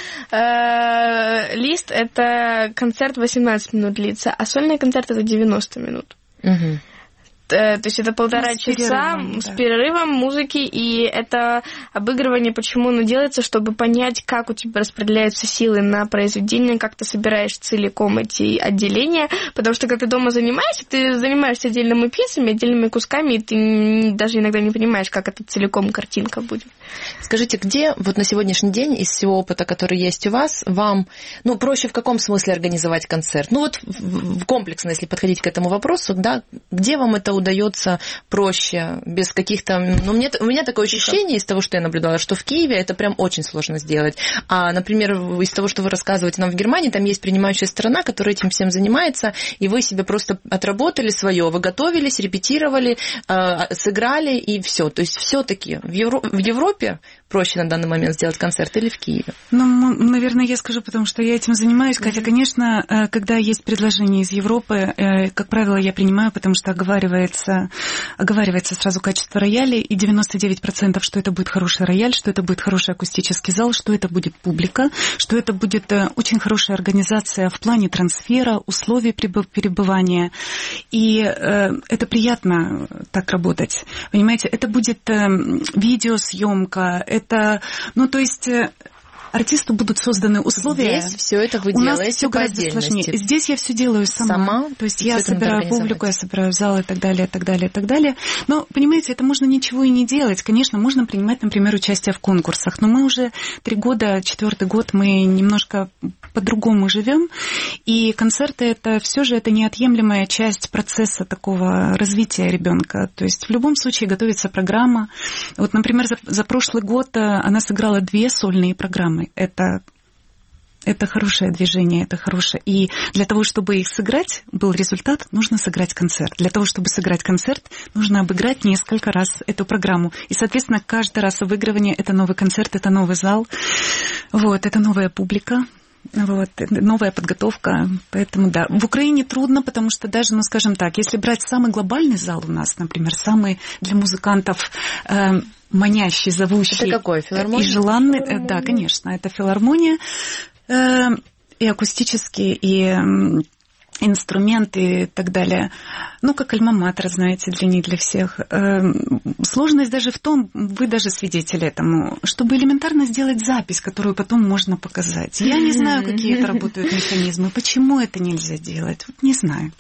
э, лист это концерт восемнадцать минут длится, а сольный концерт это девяносто минут. Угу. То есть это полтора ну, с часа перерывом, с да. перерывом музыки, и это обыгрывание, почему оно делается, чтобы понять, как у тебя распределяются силы на произведение, как ты собираешь целиком эти отделения, потому что когда ты дома занимаешься, ты занимаешься отдельными пьесами, отдельными кусками, и ты даже иногда не понимаешь, как это целиком картинка будет. Скажите, где вот на сегодняшний день из всего опыта, который есть у вас, вам, ну, проще в каком смысле организовать концерт? Ну, вот комплексно, если подходить к этому вопросу, да, где вам это удается проще, без каких-то... Ну, мне, у меня такое ощущение из того, что я наблюдала, что в Киеве это прям очень сложно сделать. А, например, из того, что вы рассказываете нам в Германии, там есть принимающая сторона, которая этим всем занимается, и вы себе просто отработали свое, вы готовились, репетировали, сыграли, и все. То есть все-таки в, Евро... в Европе проще на данный момент сделать концерт или в Киеве? Ну, наверное, я скажу, потому что я этим занимаюсь. Катя, mm-hmm. конечно, когда есть предложение из Европы, как правило, я принимаю, потому что оговаривается, оговаривается сразу качество рояля, и девяносто девять процентов, что это будет хороший рояль, что это будет хороший акустический зал, что это будет публика, что это будет очень хорошая организация в плане трансфера, условий перебывания. И это приятно так работать. Понимаете, это будет видеосъемка, это, ну, то есть... Артисту будут созданы условия. Здесь все это вы У делаете нас все гораздо сложнее. Здесь я все делаю сама. сама? То есть я собираю публику, я собираю зал и так далее, и так далее, и так далее. Но, понимаете, это можно ничего и не делать. Конечно, можно принимать, например, участие в конкурсах. Но мы уже три года, четвертый год, мы немножко по-другому живем. И концерты это все же это неотъемлемая часть процесса такого развития ребенка. То есть в любом случае готовится программа. Вот, например, за, за прошлый год она сыграла две сольные программы. Это, это хорошее движение, это хорошее. И для того, чтобы их сыграть, был результат, нужно сыграть концерт. Для того, чтобы сыграть концерт, нужно обыграть несколько раз эту программу. И, соответственно, каждый раз обыгрывание – это новый концерт, это новый зал, вот, это новая публика. Вот, новая подготовка, поэтому да. В Украине трудно, потому что даже, ну скажем так, если брать самый глобальный зал у нас, например, самый для музыкантов, э, манящий, зовущий. Это какой? Филармония? И желанный. Филармония. Да, конечно, это филармония. И акустические, и инструменты и так далее. Ну, как альма-матер, знаете, для них, для всех. Сложность даже в том, вы даже свидетели этому, чтобы элементарно сделать запись, которую потом можно показать. Я не знаю, какие это работают механизмы, почему это нельзя делать, вот не знаю.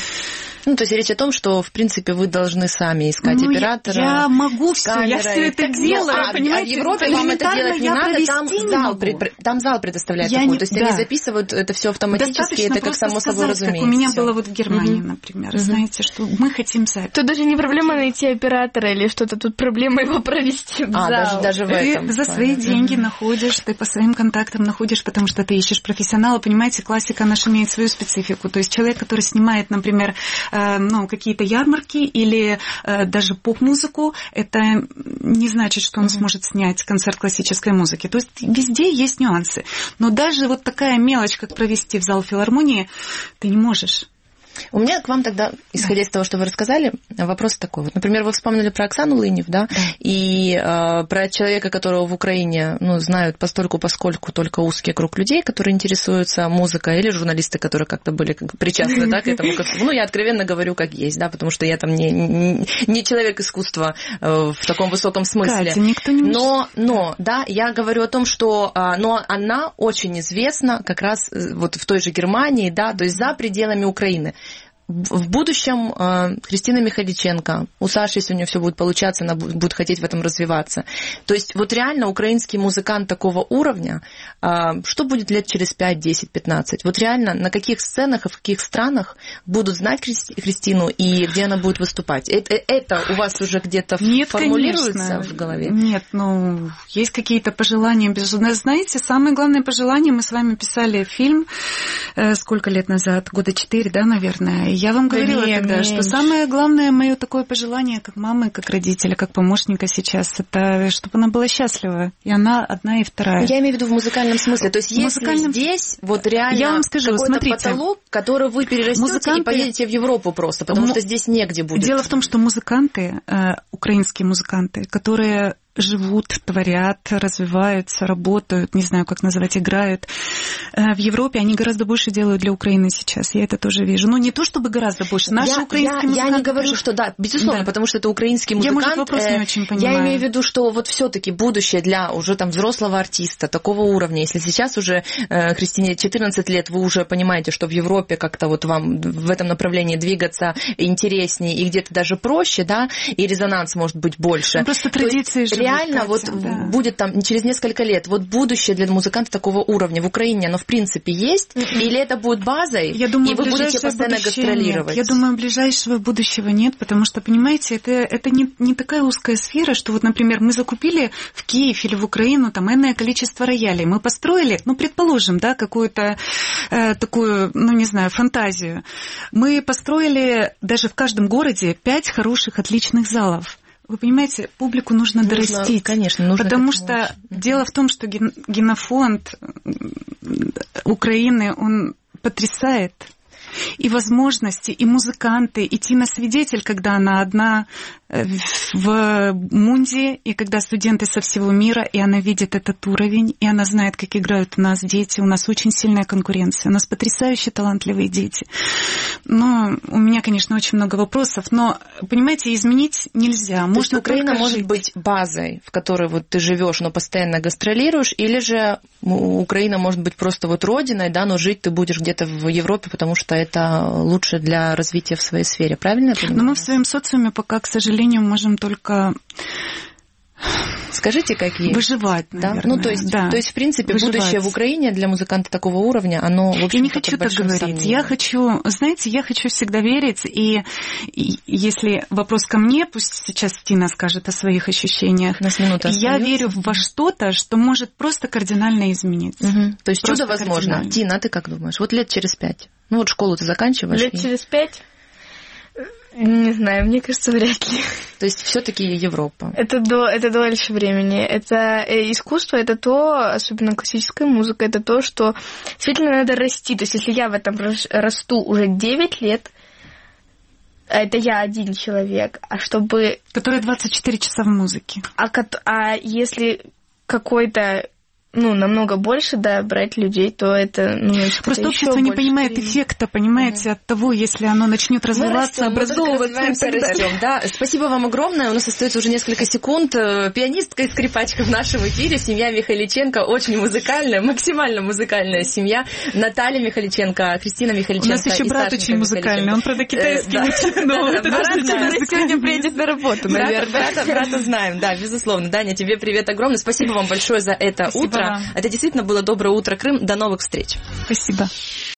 Ну, то есть речь о том, что, в принципе, вы должны сами искать ну, оператора. Я могу все, я все это делаю, а, понимаете? А в Европе вам это делать не надо, там зал, пред, там зал предоставляет я такую. Не, то есть да. они записывают это все автоматически, достаточно это как само собой разумеется. Как у меня было вот в Германии, угу. например, угу. знаете, что мы хотим запись. Тут даже не проблема найти оператора или что-то, тут проблема его провести в а, зал. Даже, даже в этом. Ты за свои деньги угу. находишь, ты по своим контактам находишь, потому что ты ищешь профессионала, понимаете, классика наша имеет свою специфику. То есть человек, который снимает, например, ну, какие какие-то ярмарки или э, даже поп-музыку, это не значит, что он mm-hmm. сможет снять концерт классической музыки. То есть везде есть нюансы. Но даже вот такая мелочь, как провести в зал филармонии, ты не можешь. У меня к вам тогда, исходя да. из того, что вы рассказали, вопрос такой. Вот, например, вы вспомнили про Оксану Лынев, да, да. и э, про человека, которого в Украине ну, знают постольку, поскольку только узкий круг людей, которые интересуются музыкой, или журналисты, которые как-то были причастны да, к этому. Ну, я откровенно говорю, как есть, да, потому что я там не, не, не человек искусства э, в таком высоком смысле. Катя, никто не но, но, да, я говорю о том, что э, но она очень известна как раз э, вот в той же Германии, да, то есть за пределами Украины. В будущем э, Кристина Михаличенко, у Саши, если у нее все будет получаться, она будет хотеть в этом развиваться. То есть вот реально украинский музыкант такого уровня, э, что будет лет через пять, десять, пятнадцать? Вот реально на каких сценах и в каких странах будут знать Кристи, Кристину и где она будет выступать? Это, это у вас уже где-то Нет, формулируется конечно. в голове? Нет, ну, есть какие-то пожелания. Безусловно, знаете, самое главное пожелание, мы с вами писали фильм, э, сколько лет назад? Года четыре, да, наверное. Я вам говорила да тогда, меньше. Что самое главное мое такое пожелание, как мамы, как родителя, как помощника сейчас, это чтобы она была счастлива. И она одна и вторая. Я имею в виду в музыкальном смысле. То есть если музыкальном... здесь вот реально я вам скажу, какой-то смотрите, потолок, который вы перерастете музыканты... и поедете в Европу просто, потому М... что здесь негде будет. Дело в том, что музыканты, э, украинские музыканты, которые живут, творят, развиваются, работают, не знаю, как называть, играют. В Европе они гораздо больше делают для Украины сейчас. Я это тоже вижу. Но не то, чтобы гораздо больше. Наши я, украинские я, музыканты... Я не говорю, что да, безусловно, да. потому что это украинский музыкант. Я, может, вопрос не очень понимаю. Я имею в виду, что вот все-таки будущее для уже там взрослого артиста такого уровня, если сейчас уже э, Кристине четырнадцать лет, вы уже понимаете, что в Европе как-то вот вам в этом направлении двигаться интереснее и где-то даже проще, да, и резонанс может быть больше. Ну, просто традиции живут, реально Катя, вот да. будет там через несколько лет, вот будущее для музыканта такого уровня в Украине, оно в принципе есть? Mm-hmm. Или это будет базой, я думаю, и вы будете постоянно гастролировать? Нет. Я думаю, ближайшего будущего нет, потому что, понимаете, это, это не, не такая узкая сфера, что вот, например, мы закупили в Киев или в Украину там энное количество роялей, мы построили, ну, предположим, да, какую-то э, такую, ну, не знаю, фантазию. Мы построили даже в каждом городе пять хороших, отличных залов. Вы понимаете, публику нужно, нужно дорастить. Конечно, нужно. Потому что помочь. Дело в том, что генофонд Украины, он потрясает. И возможности, и музыканты, и Тина свидетель, когда она одна в Мунде, и когда студенты со всего мира, и она видит этот уровень, и она знает, как играют у нас дети. У нас очень сильная конкуренция, у нас потрясающе талантливые дети. Но у меня, конечно, очень много вопросов, но, понимаете, изменить нельзя. То есть Украина может быть базой, в которой вот ты живешь, но постоянно гастролируешь, или же Украина может быть просто вот родиной, да, но жить ты будешь где-то в Европе, потому что это лучше для развития в своей сфере, правильно я понимаю? Но мы в своем социуме пока, к сожалению, можем только... Скажите, как есть. Выживать, наверное. Да? Ну, то есть, да. то есть, в принципе, Выживать. Будущее в Украине для музыканта такого уровня, оно, в общем-то, я не хочу так говорить. Сомнением. Я хочу, знаете, я хочу всегда верить, и, и если вопрос ко мне, пусть сейчас Тина скажет о своих ощущениях. Нас минута я верю во что-то, что может просто кардинально измениться. Угу. То есть просто чудо возможно. Тина, а ты как думаешь? Вот лет через пять. Ну, вот школу ты заканчиваешь. Лет и... через пять? Не знаю, мне кажется, вряд ли. То есть все-таки Европа. Это, до, это дольше времени. Это искусство, это то, особенно классическая музыка, это то, что действительно надо расти. То есть если я в этом расту уже девять лет, это я один человек, а чтобы... Который двадцать четыре часа в музыке. А, а если какой-то... ну, намного больше, да, брать людей, то это, ну, просто общество не понимает времени. Эффекта, понимаете, mm-hmm. от того, если оно начнет развиваться, мы растем, образовываться. Мы растем, растем, да. Спасибо вам огромное. У нас остается уже несколько секунд. Пианистка и скрипачка в нашем эфире, семья Михайличенко, очень музыкальная, максимально музыкальная семья. Наталья Михайличенко, Кристина Михайличенко. У нас еще брат очень музыкальный, он, правда, китайский учит, но брат, который сегодня приедет на работу, наверное. Брата знаем, да, безусловно. Даня, тебе привет огромный. Спасибо вам большое за это утро. Это действительно было «Доброе утро, Крым». До новых встреч. Спасибо.